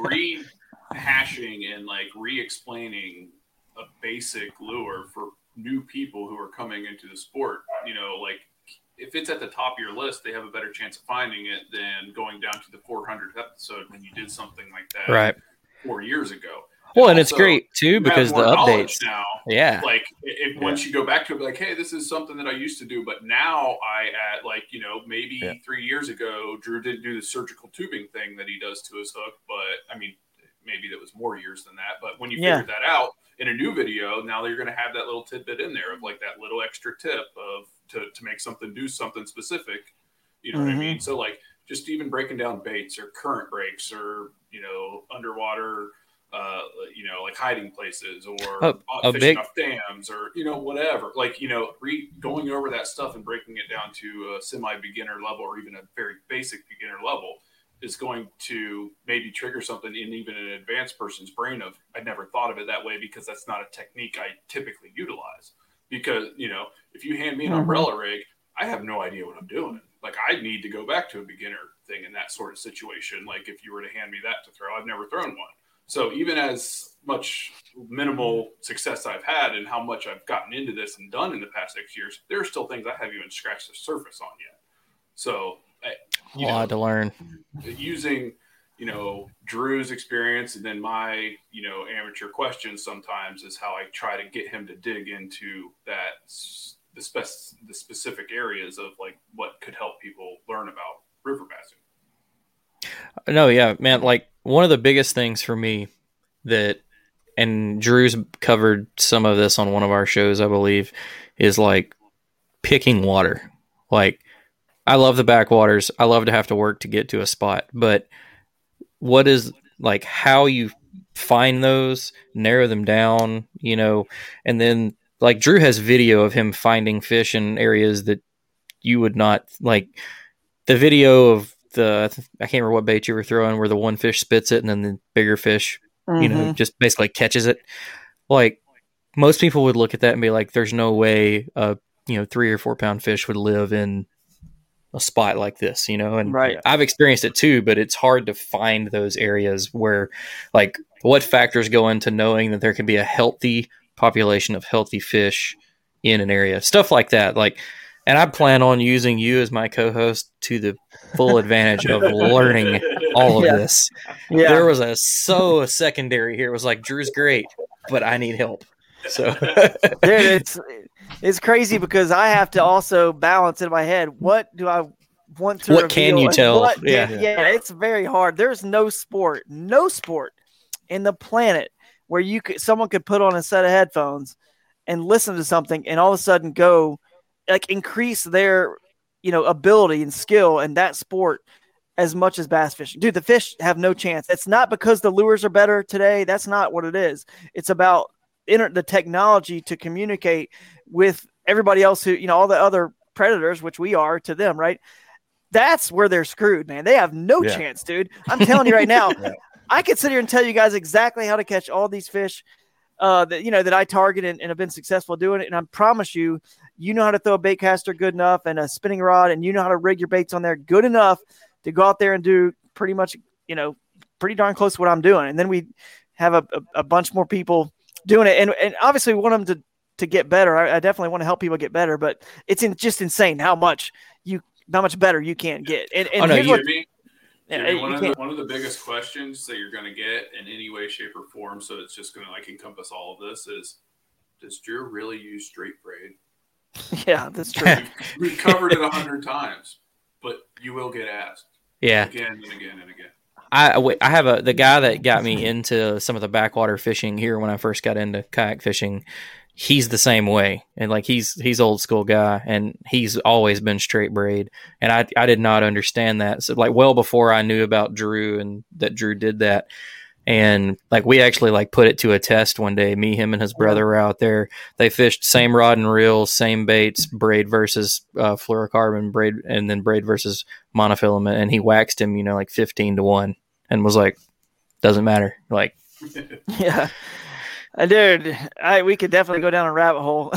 rehashing and like re-explaining a basic lure for new people who are coming into the sport. You know, like if it's at the top of your list, they have a better chance of finding it than going down to the four hundredth episode when you did something like that Right. four years ago. Well, and it's also, great too you because have the more knowledge updates. now. Yeah. Like if Yeah. once you go back to it, be like, hey, this is something that I used to do, but now I at like you know maybe Yeah. three years ago, Drew didn't do the surgical tubing thing that he does to his hook, but I mean maybe that was more years than that. But when you Yeah. figured that out in a new video, now you're going to have that little tidbit in there of like that little extra tip of to to make something do something specific. You know what I Mhm. mean? So like just even breaking down baits or current breaks or you know underwater. Uh, you know, like hiding places or A- a fishing big- off dams or, you know, whatever. Like, you know, re- going over that stuff and breaking it down to a semi-beginner level or even a very basic beginner level is going to maybe trigger something in even an advanced person's brain of, I never thought of it that way because that's not a technique I typically utilize. Because, you know, if you hand me an Mhm. umbrella rig, I have no idea what I'm doing. Like, I need to go back to a beginner thing in that sort of situation. Like, if you were to hand me that to throw, I've never thrown one. So even as much minimal success I've had and how much I've gotten into this and done in the past six years, there are still things I haven't even scratched the surface on yet. So, I- A you lot know, to learn. using, you know, Drew's experience and then my, you know, amateur questions sometimes is how I try to get him to dig into that, s- the, spec- the specific areas of like what could help people learn about river bassing. No, yeah, man. Like one of the biggest things for me that, and Drew's covered some of this on one of our shows, I believe, is like picking water. Like I love the backwaters. I love to have to work to get to a spot, but what is like how you find those, narrow them down, you know, and then like Drew has video of him finding fish in areas that you would not like. The video of the, I can't remember what bait you were throwing where the one fish spits it and then the bigger fish, you know, Mhm. just basically catches it. Like most people would look at that and be like, there's no way a, you know, three or four pound fish would live in a spot like this, you know, and Right. I've experienced it too, but it's hard to find those areas where like what factors go into knowing that there can be a healthy population of healthy fish in an area, stuff like that. Like, and I plan on using you as my co-host to the full advantage of learning all of Yeah. this. Yeah. There was a so secondary here. It was like, Drew's great, but I need help. So Dude, it's it's crazy because I have to also balance in my head. What do I want to? What can reveal you and tell? what Yeah. can- yeah. It's very hard. There's no sport, no sport in the planet where you could someone could put on a set of headphones and listen to something and all of a sudden go like increase their you know ability and skill in that sport as much as bass fishing. Dude, the fish have no chance. It's not because the lures are better today. That's not what it is. It's about inter- the technology to communicate with everybody else who, you know, all the other predators, which we are to them, right? That's where they're screwed, man. They have no Yeah. chance, dude. I'm telling you right now, Yeah. I could sit here and tell you guys exactly how to catch all these fish uh, that, you know, that I target and, and have been successful doing it. And I promise you, you know how to throw a bait caster good enough and a spinning rod, and you know how to rig your baits on there good enough to go out there and do pretty much, you know, pretty darn close to what I'm doing. And then we have a, a, a bunch more people doing it. And, and obviously we want them to, to get better. I, I definitely want to help people get better, but it's in, just insane how much you, how much better you can get. And, and Oh, no, here's you- what, Jimmy, yeah, Jimmy, you one, of the, can't- one of the biggest questions that you're going to get in any way, shape, or form, so it's just going to like encompass all of this, is does Drew really use straight braid? yeah, that's true. We've covered it a hundred times, but you will get asked yeah, again and again and again. I wait, I have a the guy that got me into some of the backwater fishing here when I first got into kayak fishing. He's the same way, and like he's he's old school guy, and he's always been straight braid. And I I did not understand that. So like well before I knew about Drew and that Drew did that, And like we actually like put it to a test one day. Me, him, and his brother were out there. They fished same rod and reel, same baits, braid versus uh, fluorocarbon, braid, and then braid versus monofilament. And he waxed him, you know, like fifteen to one, and was like, "Doesn't matter." Like, yeah, uh, dude, I we could definitely go down a rabbit hole.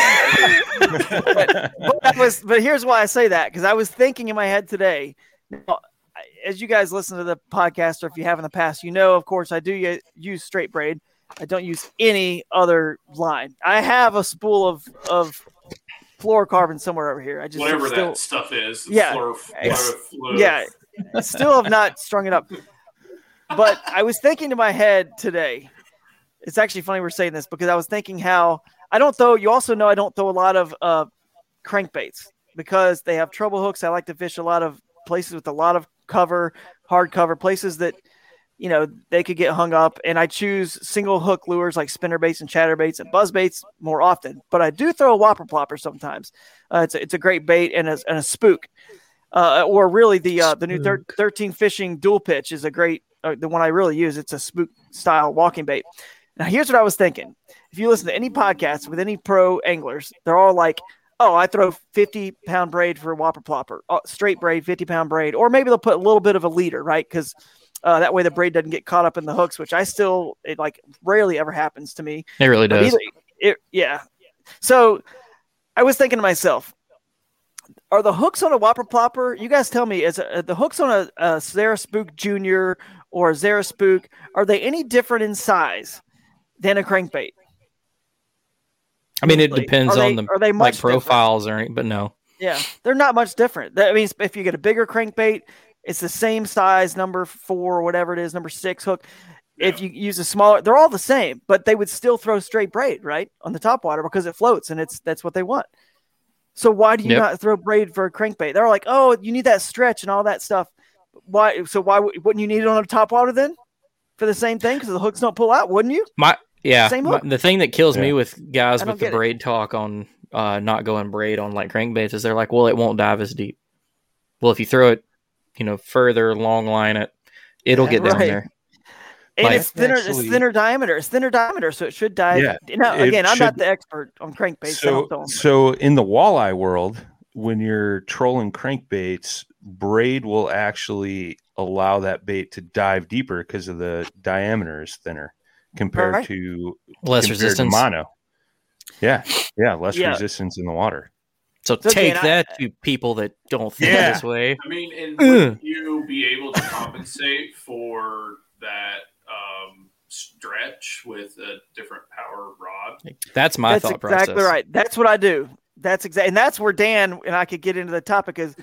but, but, that was, but here's why I say that, because I was thinking in my head today. Now, as you guys listen to the podcast, or if you have in the past, you know, of course, I do use straight braid. I don't use any other line. I have a spool of of fluorocarbon somewhere over here. I just whatever still, that stuff is. Yeah, fluor, fluor, fluor. yeah. Still have not strung it up. But I was thinking to my head today. It's actually funny we're saying this, because I was thinking how I don't throw. You also know I don't throw a lot of uh, crankbaits because they have treble hooks. I like to fish a lot of places with a lot of cover, hard cover, places that, you know, they could get hung up. And I choose single hook lures like spinner baits and chatter baits and buzz baits more often. But I do throw a whopper plopper sometimes. Uh, it's, a, it's a great bait, and a, and a spook. Uh, or really the uh, the new thir- thirteen Fishing dual pitch is a great, uh, the one I really use. It's a spook style walking bait. Now, here's what I was thinking. If you listen to any podcasts with any pro anglers, they're all like, oh, I throw fifty pound braid for a whopper plopper, uh, straight braid, fifty pound braid, or maybe they'll put a little bit of a leader, right? Because uh, that way the braid doesn't get caught up in the hooks, which I still, it like rarely ever happens to me. It really does. Either, it, yeah. So I was thinking to myself, are the hooks on a whopper plopper? You guys tell me, is uh, the hooks on a, a Zara Spook Junior or a Zara Spook, are they any different in size than a crankbait? I mean, it depends are on they, the are they much like profiles different? or anything, but no. Yeah, they're not much different. That means if you get a bigger crankbait, it's the same size, number four or whatever it is, number six hook. Yeah. If you use a smaller, they're all the same, but they would still throw straight braid, right, on the top water because it floats, and it's that's what they want. So why do you yep. not throw braid for a crankbait? They're like, oh, you need that stretch and all that stuff. Why? So why wouldn't you need it on the top water then for the same thing? Because the hooks don't pull out, wouldn't you? My yeah. Same my, hook. The thing that kills yeah. me with guys with the braid it. talk on uh, not going braid on like crankbaits is they're like, well, it won't dive as deep. Well, if you throw it, you know, further, long line it, it'll get down right. there. And like, it's thinner, actually, it's thinner diameter. It's thinner diameter, so it should dive. Yeah, now, again, I'm should, not the expert on crankbaits. So, so, so in the walleye world, when you're trolling crankbaits, braid will actually allow that bait to dive deeper because of the diameter is thinner compared right. to less compared resistance. To mono. Yeah, yeah, less yeah. resistance in the water. So so take again, that I, to people that don't think yeah. this way. I mean, and would you be able to compensate for that um, stretch with a different power rod? That's my that's thought exactly process. Exactly right. That's what I do. That's exactly, and that's where Dan and I could get into the topic is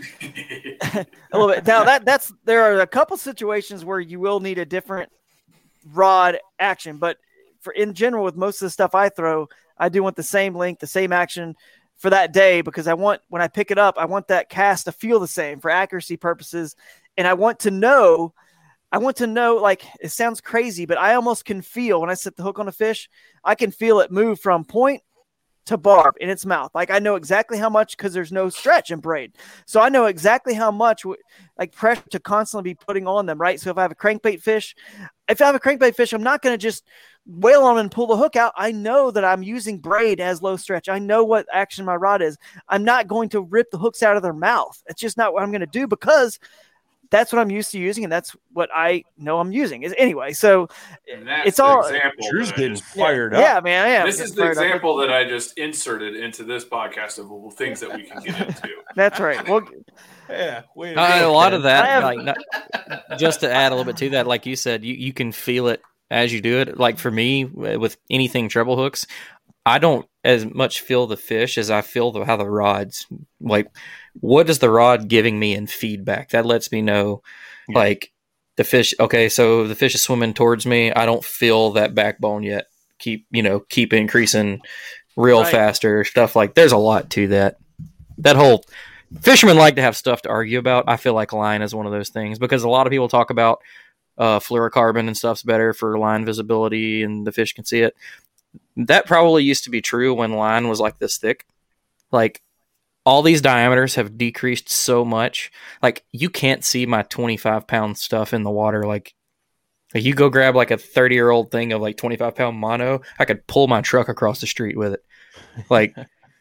a little bit. Now that that's there are a couple situations where you will need a different rod action, but for in general, with most of the stuff I throw, I do want the same length, the same action for that day, because I want, when I pick it up, I want that cast to feel the same for accuracy purposes. And I want to know, I want to know, like, it sounds crazy, but I almost can feel when I set the hook on a fish, I can feel it move from point to barb in its mouth. Like I know exactly how much, because there's no stretch in braid. So I know exactly how much like pressure to constantly be putting on them, right? So if I have a crankbait fish, if I have a crankbait fish, I'm not going to just wail on them and pull the hook out. I know that I'm using braid as low stretch. I know what action my rod is. I'm not going to rip the hooks out of their mouth. It's just not what I'm going to do, because that's what I'm used to using, and that's what I know I'm using. Is anyway, so it's all. Drew's getting fired yeah, up. Yeah, man, I am. This is the example that I just inserted into this podcast of things that we can get into. That's right. Well, yeah, wait a, uh, a lot of that, have, like, not, just to add a little bit to that, like you said, you, you can feel it as you do it. Like for me, with anything treble hooks, I don't as much feel the fish as I feel the, how the rod's like. What is the rod giving me in feedback? That lets me know, yeah. like the fish. Okay, so the fish is swimming towards me. I don't feel that backbone yet. Keep you know, keep increasing real right. faster. Stuff like there's a lot to that. That whole fishermen like to have stuff to argue about. I feel like line is one of those things, because a lot of people talk about uh, fluorocarbon and stuff's better for line visibility and the fish can see it. That probably used to be true when line was like this thick. Like all these diameters have decreased so much. Like you can't see my twenty-five pound stuff in the water. Like Like you go grab like a thirty year old thing of like twenty-five pound mono. I could pull my truck across the street with it. Like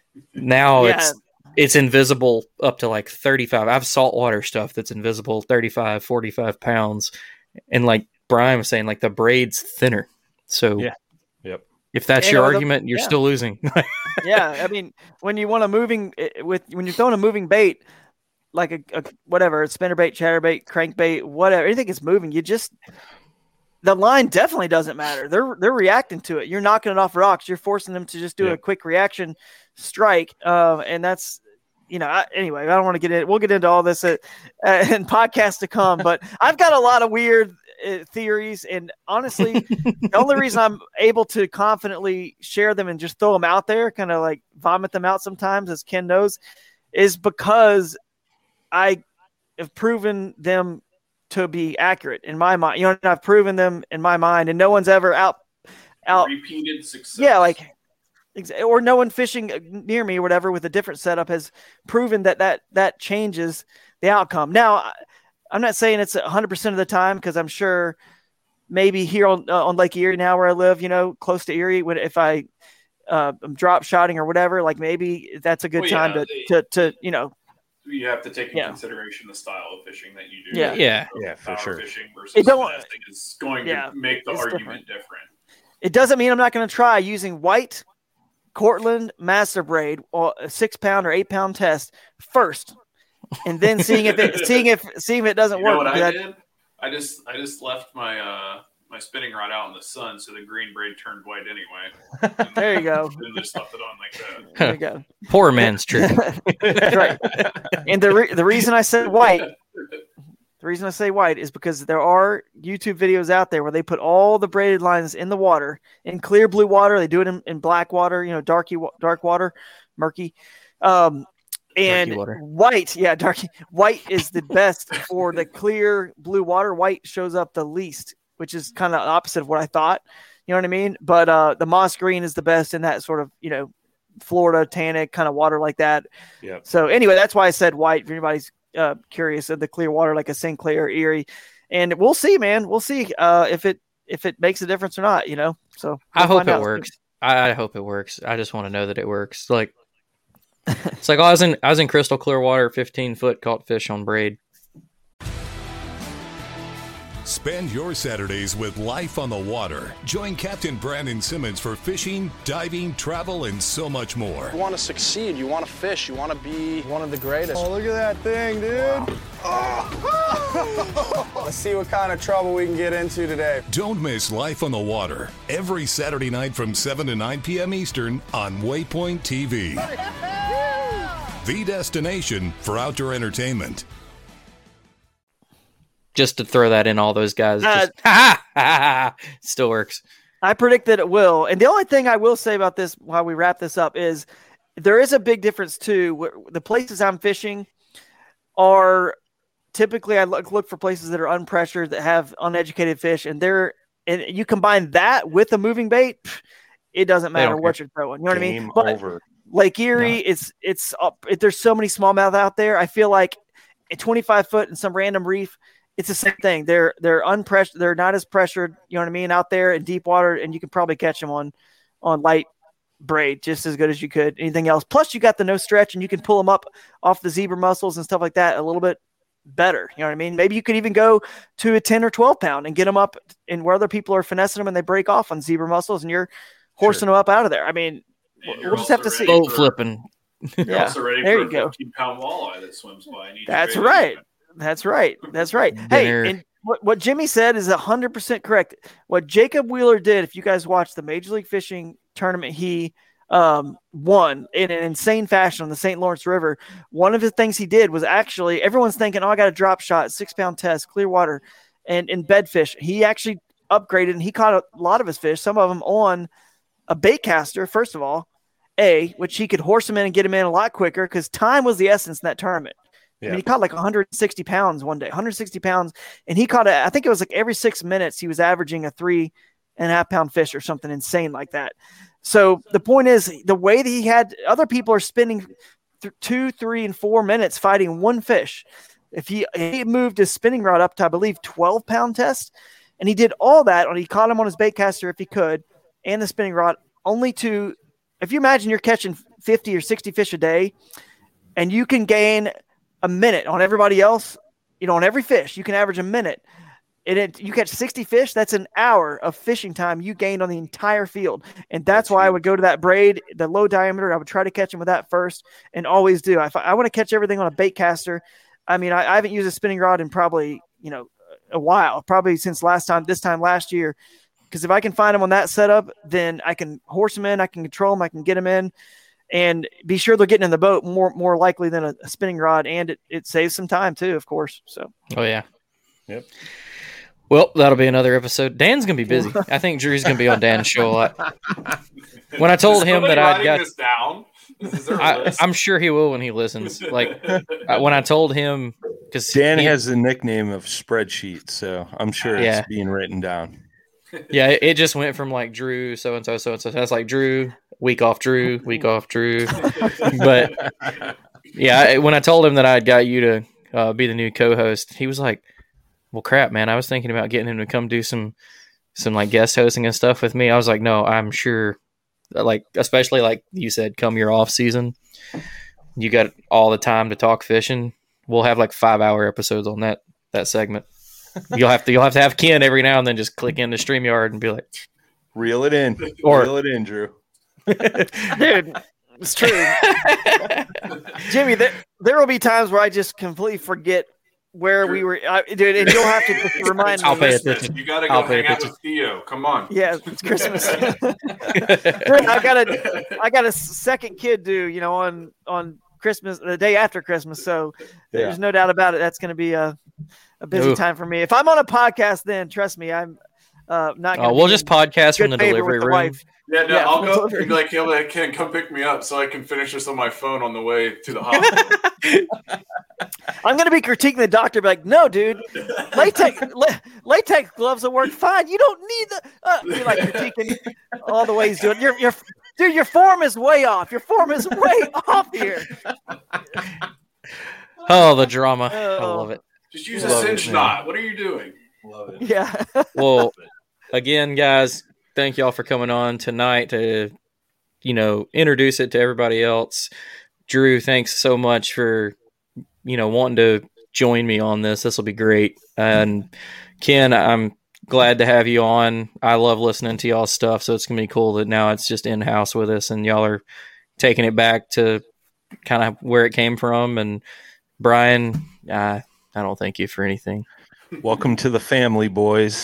now Yeah. it's, it's invisible up to like thirty-five. I have saltwater stuff that's invisible, thirty-five, forty-five pounds. And like Brian was saying, like the braid's thinner. So Yeah. Yep. if that's And your or the- argument, you're yeah. still losing. Yeah, I mean, when you want a moving with when you're throwing a moving bait, like a, a whatever, a spinnerbait, chatterbait, crankbait, whatever, anything that's moving, you just the line definitely doesn't matter. They're they're reacting to it. You're knocking it off rocks. You're forcing them to just do Yeah. a quick reaction strike, uh, and that's you know. I, anyway, I don't want to get in. We'll get into all this at, uh, in podcasts to come. But I've got a lot of weird uh, theories, and honestly, the only reason I'm able to confidently share them and just throw them out there, kind of like vomit them out sometimes, as Ken knows, is because I have proven them to be accurate in my mind. You know, I've proven them in my mind, and no one's ever out, out. Repeated success. Yeah, like, ex- or no one fishing near me or whatever with a different setup has proven that that that changes the outcome. Now, I- I'm not saying it's one hundred percent of the time because I'm sure maybe here on uh, on Lake Erie now where I live, you know, close to Erie, when if I uh, I'm drop shotting or whatever, like maybe that's a good Well, time yeah, to, they- to to you know. You have to take in Yeah. consideration the style of fishing that you do. Yeah. Yeah. So Yeah, for power sure. Fishing versus It don't- finessing is going Yeah, to make the it's argument different. It doesn't mean I'm not going to try using white Cortland master braid or a six pound or eight pound test first, and then seeing if it seeing if seeing if it doesnesn't You know work. what I That- did? I just I just left my uh my spinning rod out in the sun, so the green braid turned white anyway. And There you go. Then just left it on like that. There you go. Poor man's trick. That's right. And the re- the reason I said white, the reason I say white is because there are YouTube videos out there where they put all the braided lines in the water in clear blue water. They do it in, in black water, you know, darky wa- dark water, murky. Um, and Darky water. white, yeah, darky white is the best for the clear blue water. White shows up the least, which is kind of opposite of what I thought. You know what I mean? But uh, the moss green is the best in that sort of, you know, Florida tannic kind of water like that. Yep. So anyway, that's why I said white. If anybody's uh, curious of the clear water, like a Sinclair, Erie, and we'll see, man. We'll see uh, if it if it makes a difference or not. You know. So I we'll hope find it out. works. I, I hope it works. I just want to know that it works. Like it's like I was in I was in crystal clear water, fifteen foot, caught fish on braid. Spend your Saturdays with life on the water. Join Captain Brandon Simmons for fishing, diving, travel, and so much more. You want to succeed, you want to fish, you want to be one of the greatest. Oh, look at that thing, dude. Oh. Let's see what kind of trouble we can get into today. Don't miss Life on the Water every Saturday night from seven to nine p.m. Eastern on Waypoint T V. The destination for outdoor entertainment. Just to throw that in, all those guys. Uh, Just, ha, ha, ha, ha, still works. I predict that it will. And the only thing I will say about this while we wrap this up is there is a big difference too. Where the places I'm fishing are typically I look look for places that are unpressured, that have uneducated fish, and they're and you combine that with a moving bait, it doesn't They don't matter what care. you're throwing. You know what I mean? Game But over. Lake Erie, it's it's up, it, there's so many smallmouth out there. I feel like at twenty-five foot in some random reef, it's the same thing. They're they're unpressured. They're not as pressured. You know what I mean? Out there in deep water, and you can probably catch them on on light braid just as good as you could anything else. Plus, you got the no stretch, and you can pull them up off the zebra mussels and stuff like that a little bit better. You know what I mean? Maybe you could even go to a ten or twelve pound and get them up in where other people are finessing them and they break off on zebra mussels, and you're horsing them up out of there. I mean, And we'll just have to see. Boat flipping. You're Yeah, also ready there for you a go. fifteen pound walleye that swims by. And eats That's your right. bait. That's right. That's right. Dinner. Hey, and what, what Jimmy said is one hundred percent correct. What Jacob Wheeler did, if you guys watched the Major League Fishing tournament, he um, won in an insane fashion on the Saint Lawrence River. One of the things he did was actually, everyone's thinking, oh, I got a drop shot, six pound test, clear water, and in bedfish. He actually upgraded and he caught a lot of his fish, some of them on a bait caster, first of all, A, which he could horse them in and get them in a lot quicker because time was the essence in that tournament. I Yeah. mean, he caught like one hundred sixty pounds one day, one hundred sixty pounds. And he caught a, I think it was like every six minutes, he was averaging a three and a half pound fish or something insane like that. So the point is, the way that he had, other people are spending th- two, three, and four minutes fighting one fish. If he, he moved his spinning rod up to, I believe, twelve pound test, And he did all that, and he caught him on his bait caster if he could, and the spinning rod, only to, if you imagine you're catching fifty or sixty fish a day, and you can gain a minute on everybody else, you know, on every fish, you can average a minute. And it, you catch sixty fish, that's an hour of fishing time you gained on the entire field. And that's, that's why huge. I would go to that braid, the low diameter. I would try to catch them with that first, and always do. If I, I want to catch everything on a bait caster. I mean, I, I haven't used a spinning rod in probably, you know, a while, probably since last time, this time last year. Because if I can find them on that setup, then I can horse them in, I can control them, I can get them in, and be sure they're getting in the boat more more likely than a, a spinning rod, and it, it saves some time too, of course. So. Oh yeah. Yep. Well, that'll be another episode. Dan's gonna be busy. I think Drew's gonna be on Dan's show a lot. When I told him that I'd got this down, is I, I'm sure he will when he listens. Like when I told him, because Dan he, has the nickname of Spreadsheet, so I'm sure it's yeah. being written down. Yeah, it, it just went from like Drew, so and so, so and so. That's like Drew, week off Drew, week off Drew. But yeah, when I told him that I'd got you to uh, be the new co-host, he was like, "Well, crap, man. I was thinking about getting him to come do some, some like guest hosting and stuff with me." I was like, "No, I'm sure." Like, especially like you said, come your off season, you got all the time to talk fishing. We'll have like five hour episodes on that that segment. You'll have to you'll have to have Ken every now and then just click into StreamYard and be like, reel it in, or reel it in, Drew. Dude, it's true. Jimmy, there there will be times where I just completely forget where we were, I, dude, and you'll have to just remind I'll me. Pay attention. You got to go I'll hang out with Theo. Come on. Yeah, it's Christmas. I got a, I got a second kid due, you know, on on Christmas, the day after Christmas. So yeah. There's no doubt about it. That's going to be a a busy Ooh. time for me. If I'm on a podcast, then trust me, I'm uh, not. Oh, we'll just podcast from the delivery room. Wife. Yeah, no, yeah, I'll go. Be like, he'll like, Ken, come pick me up so I can finish this on my phone on the way to the hospital. I'm going to be critiquing the doctor, be like, no, dude, latex la- latex gloves will work fine. You don't need the. Uh, you're like critiquing all the ways doing. Your your dude, your form is way off. Your form is way off here. Oh, the drama! Uh, I love it. Just use love a cinch it, knot. What are you doing? Love it. Yeah. Well, again, guys, thank y'all for coming on tonight to, you know, introduce it to everybody else. Drew, thanks so much for, you know, wanting to join me on this. This will be great. And Ken, I'm glad to have you on. I love listening to y'all's stuff, so it's going to be cool that now it's just in-house with us and y'all are taking it back to kind of where it came from. And Brian, uh, I don't thank you for anything. Welcome to the family, boys.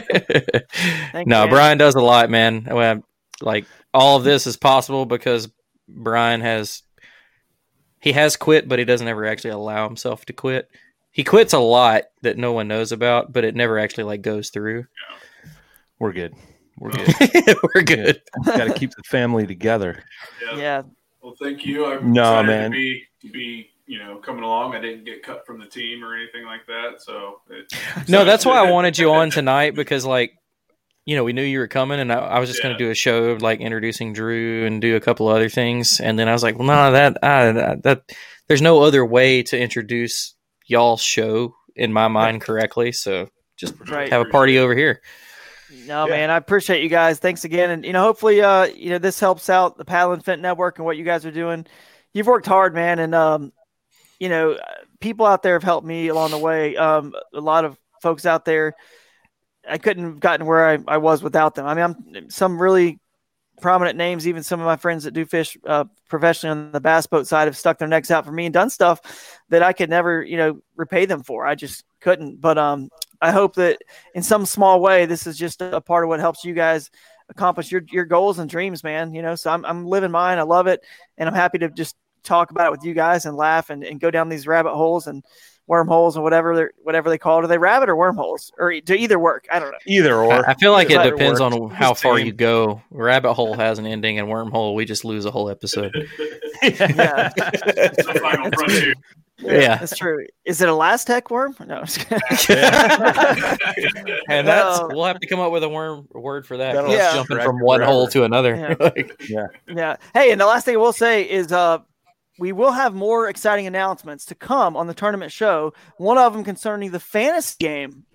No, you. Brian does a lot, man. Like, all of this is possible because Brian has he has quit, but he doesn't ever actually allow himself to quit. He quits a lot that no one knows about, but it never actually like goes through. Yeah. We're good. We're good. We're good. Got to keep the family together. Yeah. yeah. Well, thank you. I'm no, excited man. to be to be. you know, coming along. I didn't get cut from the team or anything like that. So it, no, that's why I wanted you on tonight because like, you know, we knew you were coming and I, I was just yeah. going to do a show like introducing Drew and do a couple other things. And then I was like, well, no, that, uh, that there's no other way to introduce y'all's show in my mind correctly. So just right. have a party over here. No, yeah. man, I appreciate you guys. Thanks again. And, you know, hopefully, uh, you know, this helps out the Paddle and Fin Network and what you guys are doing. You've worked hard, man. And, um, you know, people out there have helped me along the way. Um, a lot of folks out there, I couldn't have gotten where I, I was without them. I mean, I'm some really prominent names, even some of my friends that do fish uh, professionally on the bass boat side have stuck their necks out for me and done stuff that I could never, you know, repay them for. I just couldn't. But um, I hope that in some small way, this is just a part of what helps you guys accomplish your, your goals and dreams, man. You know, so I'm, I'm living mine. I love it. And I'm happy to just talk about it with you guys and laugh and, and go down these rabbit holes and wormholes and whatever they whatever they call it. Are they rabbit or wormholes? Or do either work? I don't know. Either or. I feel like it depends on how far you go. Rabbit hole has an ending and wormhole, we just lose a whole episode. Yeah. It's the final frontier. Yeah. yeah, that's true. Is it a last tech worm? No. Yeah. And that's we'll have to come up with a worm a word for that. Yeah. Jumping from one hole to another. Yeah. like, yeah. Yeah. Hey, and the last thing we'll say is uh we will have more exciting announcements to come on the tournament show. One of them concerning the fantasy game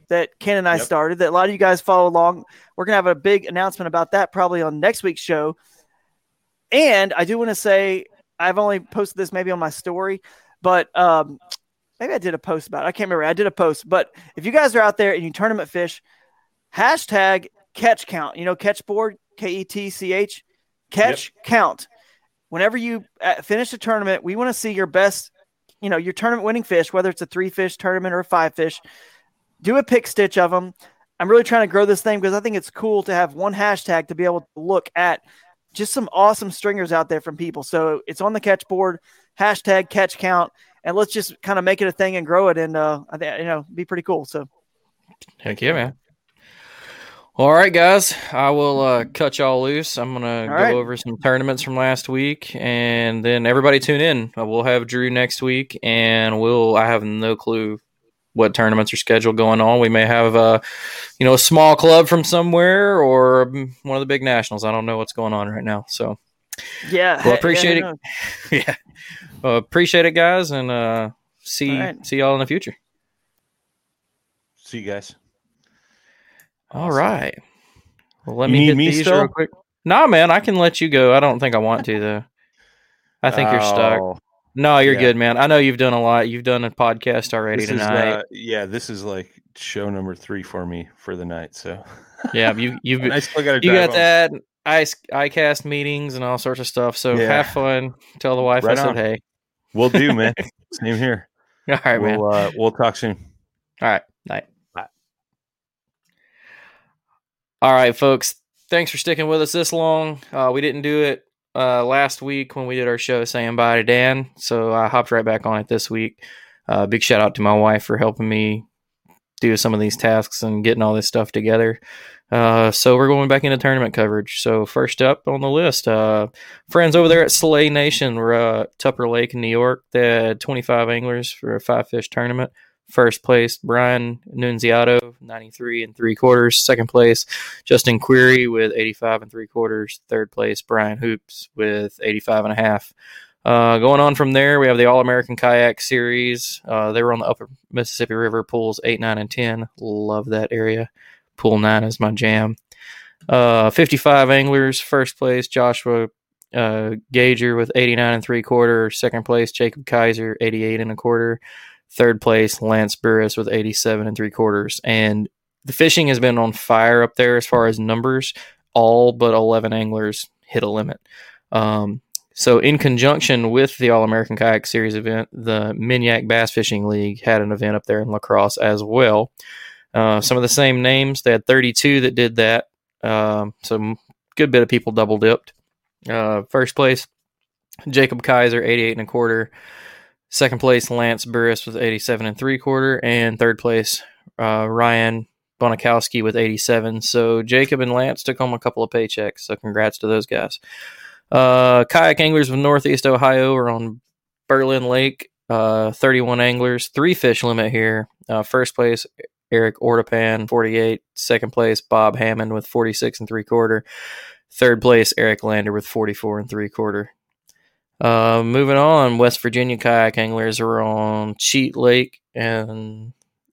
that Ken and I Yep. started that a lot of you guys follow along. We're going to have a big announcement about that probably on next week's show. And I do want to say, I've only posted this maybe on my story, but um, maybe I did a post about it. I can't remember. I did a post. But if you guys are out there and you tournament fish, hashtag catch count. You know, catch board, K E T C H, catch yep. count. Whenever you uh, finish a tournament, we want to see your best, you know, your tournament winning fish, whether it's a three fish tournament or a five fish. Do a pick stitch of them. I'm really trying to grow this thing because I think it's cool to have one hashtag to be able to look at just some awesome stringers out there from people. So it's on the catch board, hashtag catch count, and let's just kind of make it a thing and grow it. And uh, I think, you know, be pretty cool. So heck yeah, man. All right, guys, I will uh, cut y'all loose. I'm going to go right. over some tournaments from last week, and then everybody tune in. We'll have Drew next week, and we'll, I have no clue what tournaments are scheduled going on. We may have a, you know, a small club from somewhere or one of the big nationals. I don't know what's going on right now. So yeah, well, appreciate yeah, it. yeah. Well, appreciate it, guys. And uh, see, right. see y'all in the future. See you guys. All awesome. Right. Well, let you me hit me these still? real quick. Nah, man, I can let you go. I don't think I want to though. I think oh. you're stuck. No, you're yeah. good, man. I know you've done a lot. You've done a podcast already this tonight. Is, uh, yeah, this is like show number three for me for the night. So, yeah, you you've I still gotta you got home. that I iCast meetings and all sorts of stuff. So yeah. have fun. Tell the wife right I said on. Hey. We'll do, man. Same here. All right, we'll, man. Uh, we'll talk soon. All right, night. Bye. All right, folks. Thanks for sticking with us this long. Uh, we didn't do it. Uh, last week when we did our show saying bye to Dan, so I hopped right back on it this week. Uh, big shout out to my wife for helping me do some of these tasks and getting all this stuff together. Uh, so we're going back into tournament coverage. So first up on the list, uh, friends over there at Slay Nation, we're uh, Tupper Lake in New York. They had twenty-five anglers for a five fish tournament. First place, Brian Nunziato, ninety-three and three quarters. Second place, Justin Query with eighty-five and three quarters. Third place, Brian Hoops with eighty-five and a half. Uh, going on from there, we have the All-American Kayak Series. Uh, they were on the upper Mississippi River pools eight, nine, and ten. Love that area. Pool nine is my jam. Uh, fifty-five anglers. First place, Joshua uh, Gager with eighty-nine and three quarter. Second place, Jacob Kaiser, eighty-eight and a quarter. Third place, Lance Burris with eighty-seven and three quarters. And the fishing has been on fire up there as far as numbers. All but eleven anglers hit a limit. Um, so in conjunction with the All-American Kayak Series event, the Minyak Bass Fishing League had an event up there in La Crosse as well. Uh, some of the same names. They had thirty-two that did that. Um, so good bit of people double dipped. Uh, first place, Jacob Kaiser, eighty-eight and a quarter. Second place, Lance Burris with eighty-seven and three quarter, and third place, uh, Ryan Bonikowski with eighty-seven. So Jacob and Lance took home a couple of paychecks. So congrats to those guys. Uh, kayak anglers from Northeast Ohio are on Berlin Lake. Uh, thirty-one anglers, three fish limit here. Uh, first place, Eric Ortepan, forty-eight. Second place, Bob Hammond with forty-six and three quarter. Third place, Eric Lander with forty-four and three quarter. Uh, moving on, West Virginia kayak anglers are on Cheat Lake, and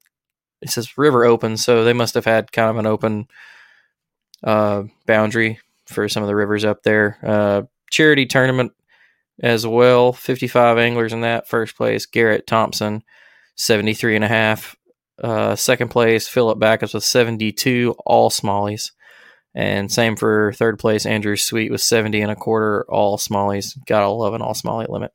it says river open, so they must have had kind of an open uh, boundary for some of the rivers up there. Uh, charity tournament as well, fifty-five anglers in that. First place, Garrett Thompson, seventy-three and a half. Uh, second place, Philip Backus with seventy-two, all smallies. And same for third place, Andrew Sweet with seventy and a quarter, all smallies. Gotta love an all smallie limit.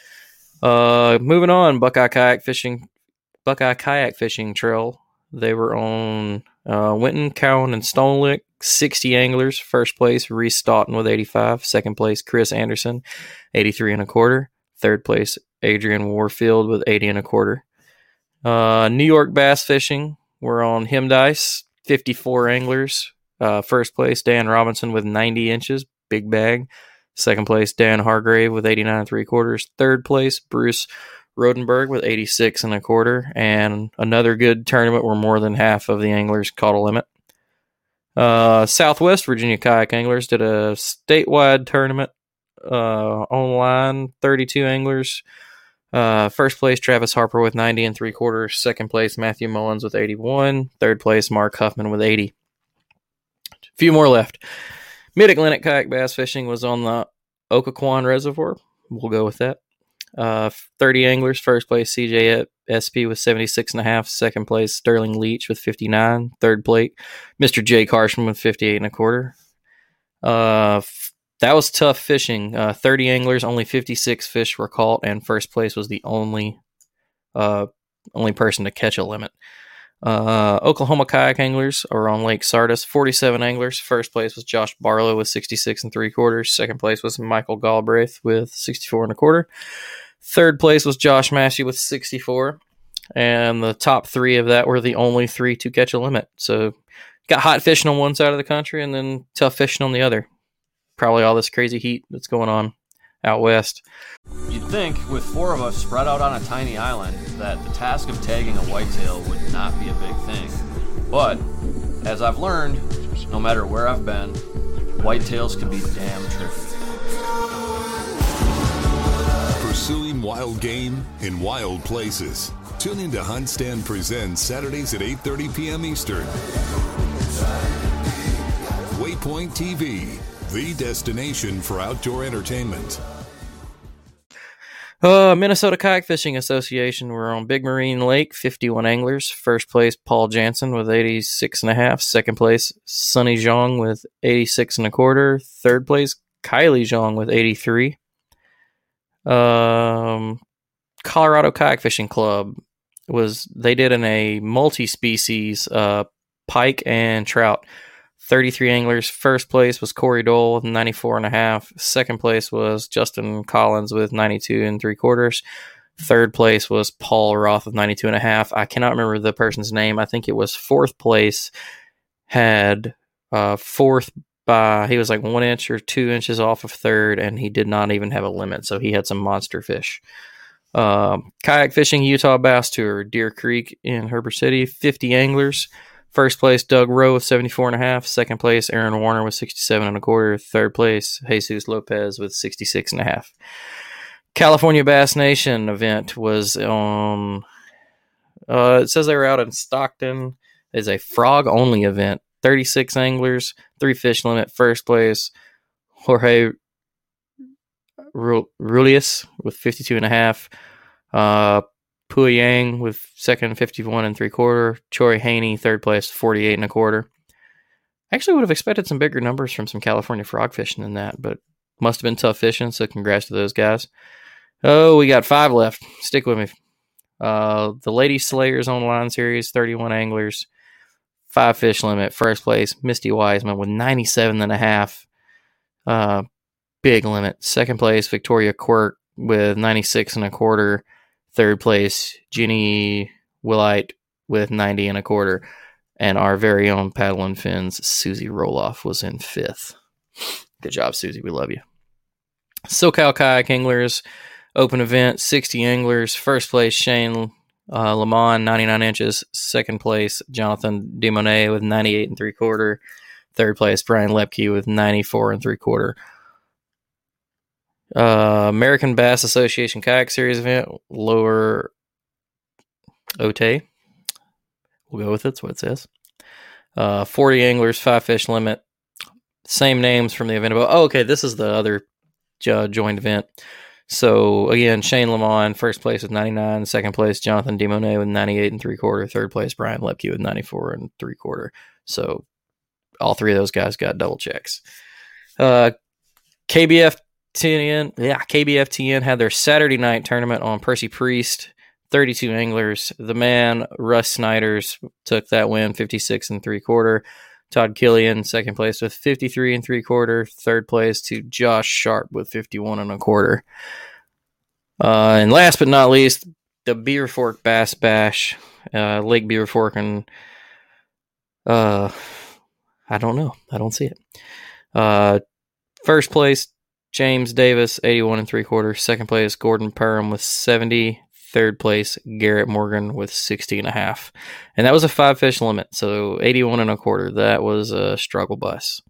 Uh, moving on, Buckeye Kayak Fishing, Buckeye Kayak Fishing Trail. They were on uh, Winton, Cowan, and Stone Lick. sixty anglers. First place, Reese Stoughton with eighty-five. Second place, Chris Anderson, eighty-three and a quarter. Third place, Adrian Warfield with eighty and a quarter. Uh, New York Bass Fishing. We're on Him Dice, fifty-four anglers. Uh, first place, Dan Robinson with ninety inches, big bag. Second place, Dan Hargrave with eighty-nine and three quarters. Third place, Bruce Rodenberg with eighty-six and a quarter. And another good tournament where more than half of the anglers caught a limit. Uh, Southwest Virginia Kayak Anglers did a statewide tournament uh, online, thirty-two anglers. Uh, first place, Travis Harper with ninety and three quarters. Second place, Matthew Mullins with eighty-one. Third place, Mark Huffman with eighty. A few more left. Mid-Atlantic kayak bass fishing was on the Occoquan Reservoir. We'll go with that. Uh, thirty anglers. First place, C J S P with seventy-six and a half. Second place, Sterling Leach with fifty-nine. Third place, Mister Jay Carson with fifty-eight and a quarter. Uh, That was tough fishing. Uh, thirty anglers, only fifty-six fish were caught, and first place was the only uh, only person to catch a limit. Uh, Oklahoma kayak anglers are on Lake Sardis. forty-seven anglers. First place was Josh Barlow with sixty-six and three quarters. Second place was Michael Galbraith with sixty-four and a quarter. Third place was Josh Massey with sixty-four. And the top three of that were the only three to catch a limit. So got hot fishing on one side of the country and then tough fishing on the other. Probably all this crazy heat that's going on out west. You'd think with four of us spread out on a tiny island that the task of tagging a whitetail would not be a big thing. But as I've learned, no matter where I've been, whitetails can be damn tricky. Pursuing wild game in wild places. Tune into Hunt Stand Presents Saturdays at eight thirty p.m. Eastern. Waypoint T V. The destination for outdoor entertainment. Uh, Minnesota Kayak Fishing Association. We're on Big Marine Lake, fifty-one anglers. First place, Paul Jansen with eighty-six and a half. Second place, Sonny Zhang with eighty-six and a quarter. Third place, Kylie Zhang with eighty-three. Um, Colorado Kayak Fishing Club was, they did in a multi-species, uh, pike and trout. thirty-three anglers. First place was Corey Dole with ninety-four and a half. Second place was Justin Collins with ninety-two and three quarters. Third place was Paul Roth with ninety-two and a half. I cannot remember the person's name. I think it was fourth place had uh, fourth by, he was like one inch or two inches off of third, and he did not even have a limit. So he had some monster fish. Um, kayak fishing, Utah Bass Tour, Deer Creek in Heber City, fifty anglers. First place, Doug Rowe with seventy-four and a half. Second place, Aaron Warner with sixty-seven and a quarter. Third place, Jesus Lopez with sixty-six and a half. California Bass Nation event was on, uh, it says they were out in Stockton. It's a frog only event. thirty-six anglers, three fish limit. First place, Jorge Rulius with fifty-two and a half. Uh, Pui Yang with second, fifty-one and three quarter. Choi Haney, third place, forty-eight and a quarter. Actually would have expected some bigger numbers from some California frog fishing than that, but must have been tough fishing, so congrats to those guys. Oh, we got five left. Stick with me. Uh, the Lady Slayers Online Series, thirty-one anglers, five fish limit. First place, Misty Wiseman with ninety-seven and a half. Uh, big limit. Second place, Victoria Quirk with ninety-six and a quarter. Third place, Jenny Willite with ninety and a quarter. And our very own Paddle and Fins, Susie Roloff, was in fifth. Good job, Susie. We love you. SoCal Kayak Anglers Open event, sixty anglers. First place, Shane uh, Lamont, ninety-nine inches. Second place, Jonathan Demonet with ninety-eight and three quarter. Third place, Brian Lepke with ninety-four and three quarter. Uh, American Bass Association Kayak Series event, Lower Otay. We'll go with it. That's what it says. Uh, forty anglers, five fish limit. Same names from the event. Oh, okay. This is the other uh, joint event. So again, Shane Lamont, first place with ninety-nine. Second place, Jonathan Demonet with ninety-eight and three quarter. Third place, Brian Lepke with ninety-four and three quarter. So all three of those guys got double checks. Uh, K B F T N, yeah, K B F T N had their Saturday night tournament on Percy Priest. thirty-two anglers. The man, Russ Snyders, took that win, fifty-six and three quarter. Todd Killian, second place with fifty-three and three quarter. Third place to Josh Sharp with fifty-one and a quarter. Uh, and last but not least, the Beaver Fork Bass Bash, uh, Lake Beaver Fork, and uh, I don't know, I don't see it. Uh, first place, James Davis, eighty-one and three quarter. Second place, Gordon Perham with seventy. Third place, Garrett Morgan with sixty and a half. And that was a five fish limit, so eighty-one and a quarter. That was a struggle bus.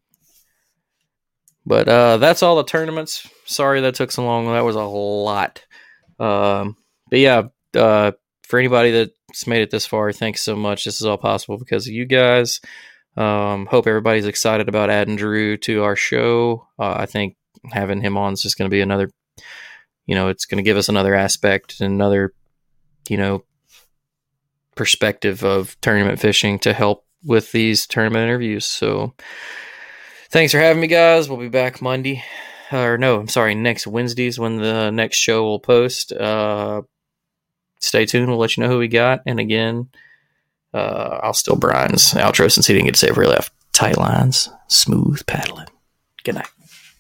But uh, that's all the tournaments. Sorry that took so long. That was a lot. Um, but yeah, uh, for anybody that's made it this far, thanks so much. This is all possible because of you guys. Um, hope everybody's excited about adding Drew to our show. Uh, I think having him on is just going to be another, you know, it's going to give us another aspect and another, you know, perspective of tournament fishing to help with these tournament interviews. So thanks for having me, guys. We'll be back Monday. Or no, I'm sorry, next Wednesdays when the next show will post. Uh, stay tuned. We'll let you know who we got. And again, uh, I'll steal Brian's outro since he didn't get to say where he left. Tight lines, smooth paddling. Good night.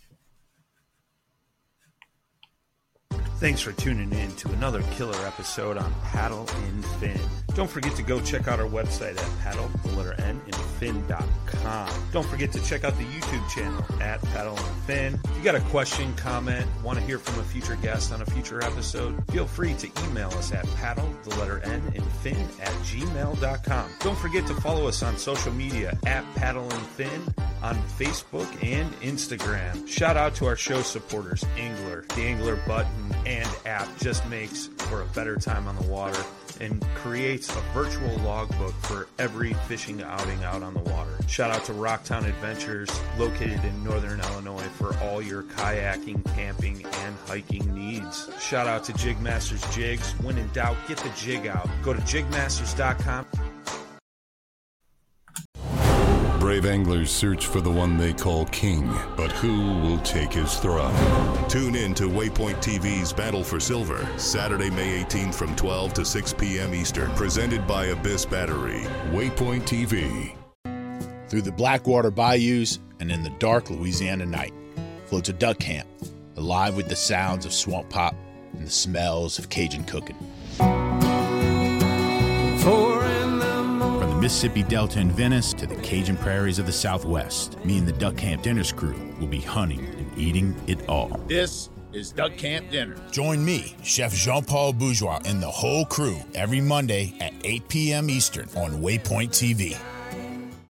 Thanks for tuning in to another killer episode on Paddle and Fin. Don't forget to go check out our website at paddle, the letter N, and fin dot com. Don't forget to check out the YouTube channel at Paddle and Fin. If you got a question, comment, want to hear from a future guest on a future episode, feel free to email us at paddle, the letter N, and fin at gmail dot com. Don't forget to follow us on social media at Paddle and Fin on Facebook and Instagram. Shout out to our show supporters, Angler. The Angler button and app just makes for a better time on the water and creates a virtual logbook for every fishing outing out on the water. Shout out to Rocktown Adventures, located in northern Illinois, for all your kayaking, camping, and hiking needs. Shout out to Jigmasters Jigs. When in doubt, get the jig out. Go to jig masters dot com. Brave anglers search for the one they call king, but who will take his throne? Tune in to Waypoint T V's Battle for Silver, Saturday, May eighteenth from twelve to six p.m. Eastern, presented by Abyss Battery. Waypoint T V. Through the Blackwater bayous and in the dark Louisiana night floats a duck camp, alive with the sounds of swamp pop and the smells of Cajun cooking. From the Mississippi Delta in Venice to the Cajun prairies of the Southwest, me and the Duck Camp Dinners crew will be hunting and eating it all. This is Duck Camp Dinner. Join me, Chef Jean-Paul Bourgeois, and the whole crew every Monday at eight p.m. Eastern on Waypoint T V.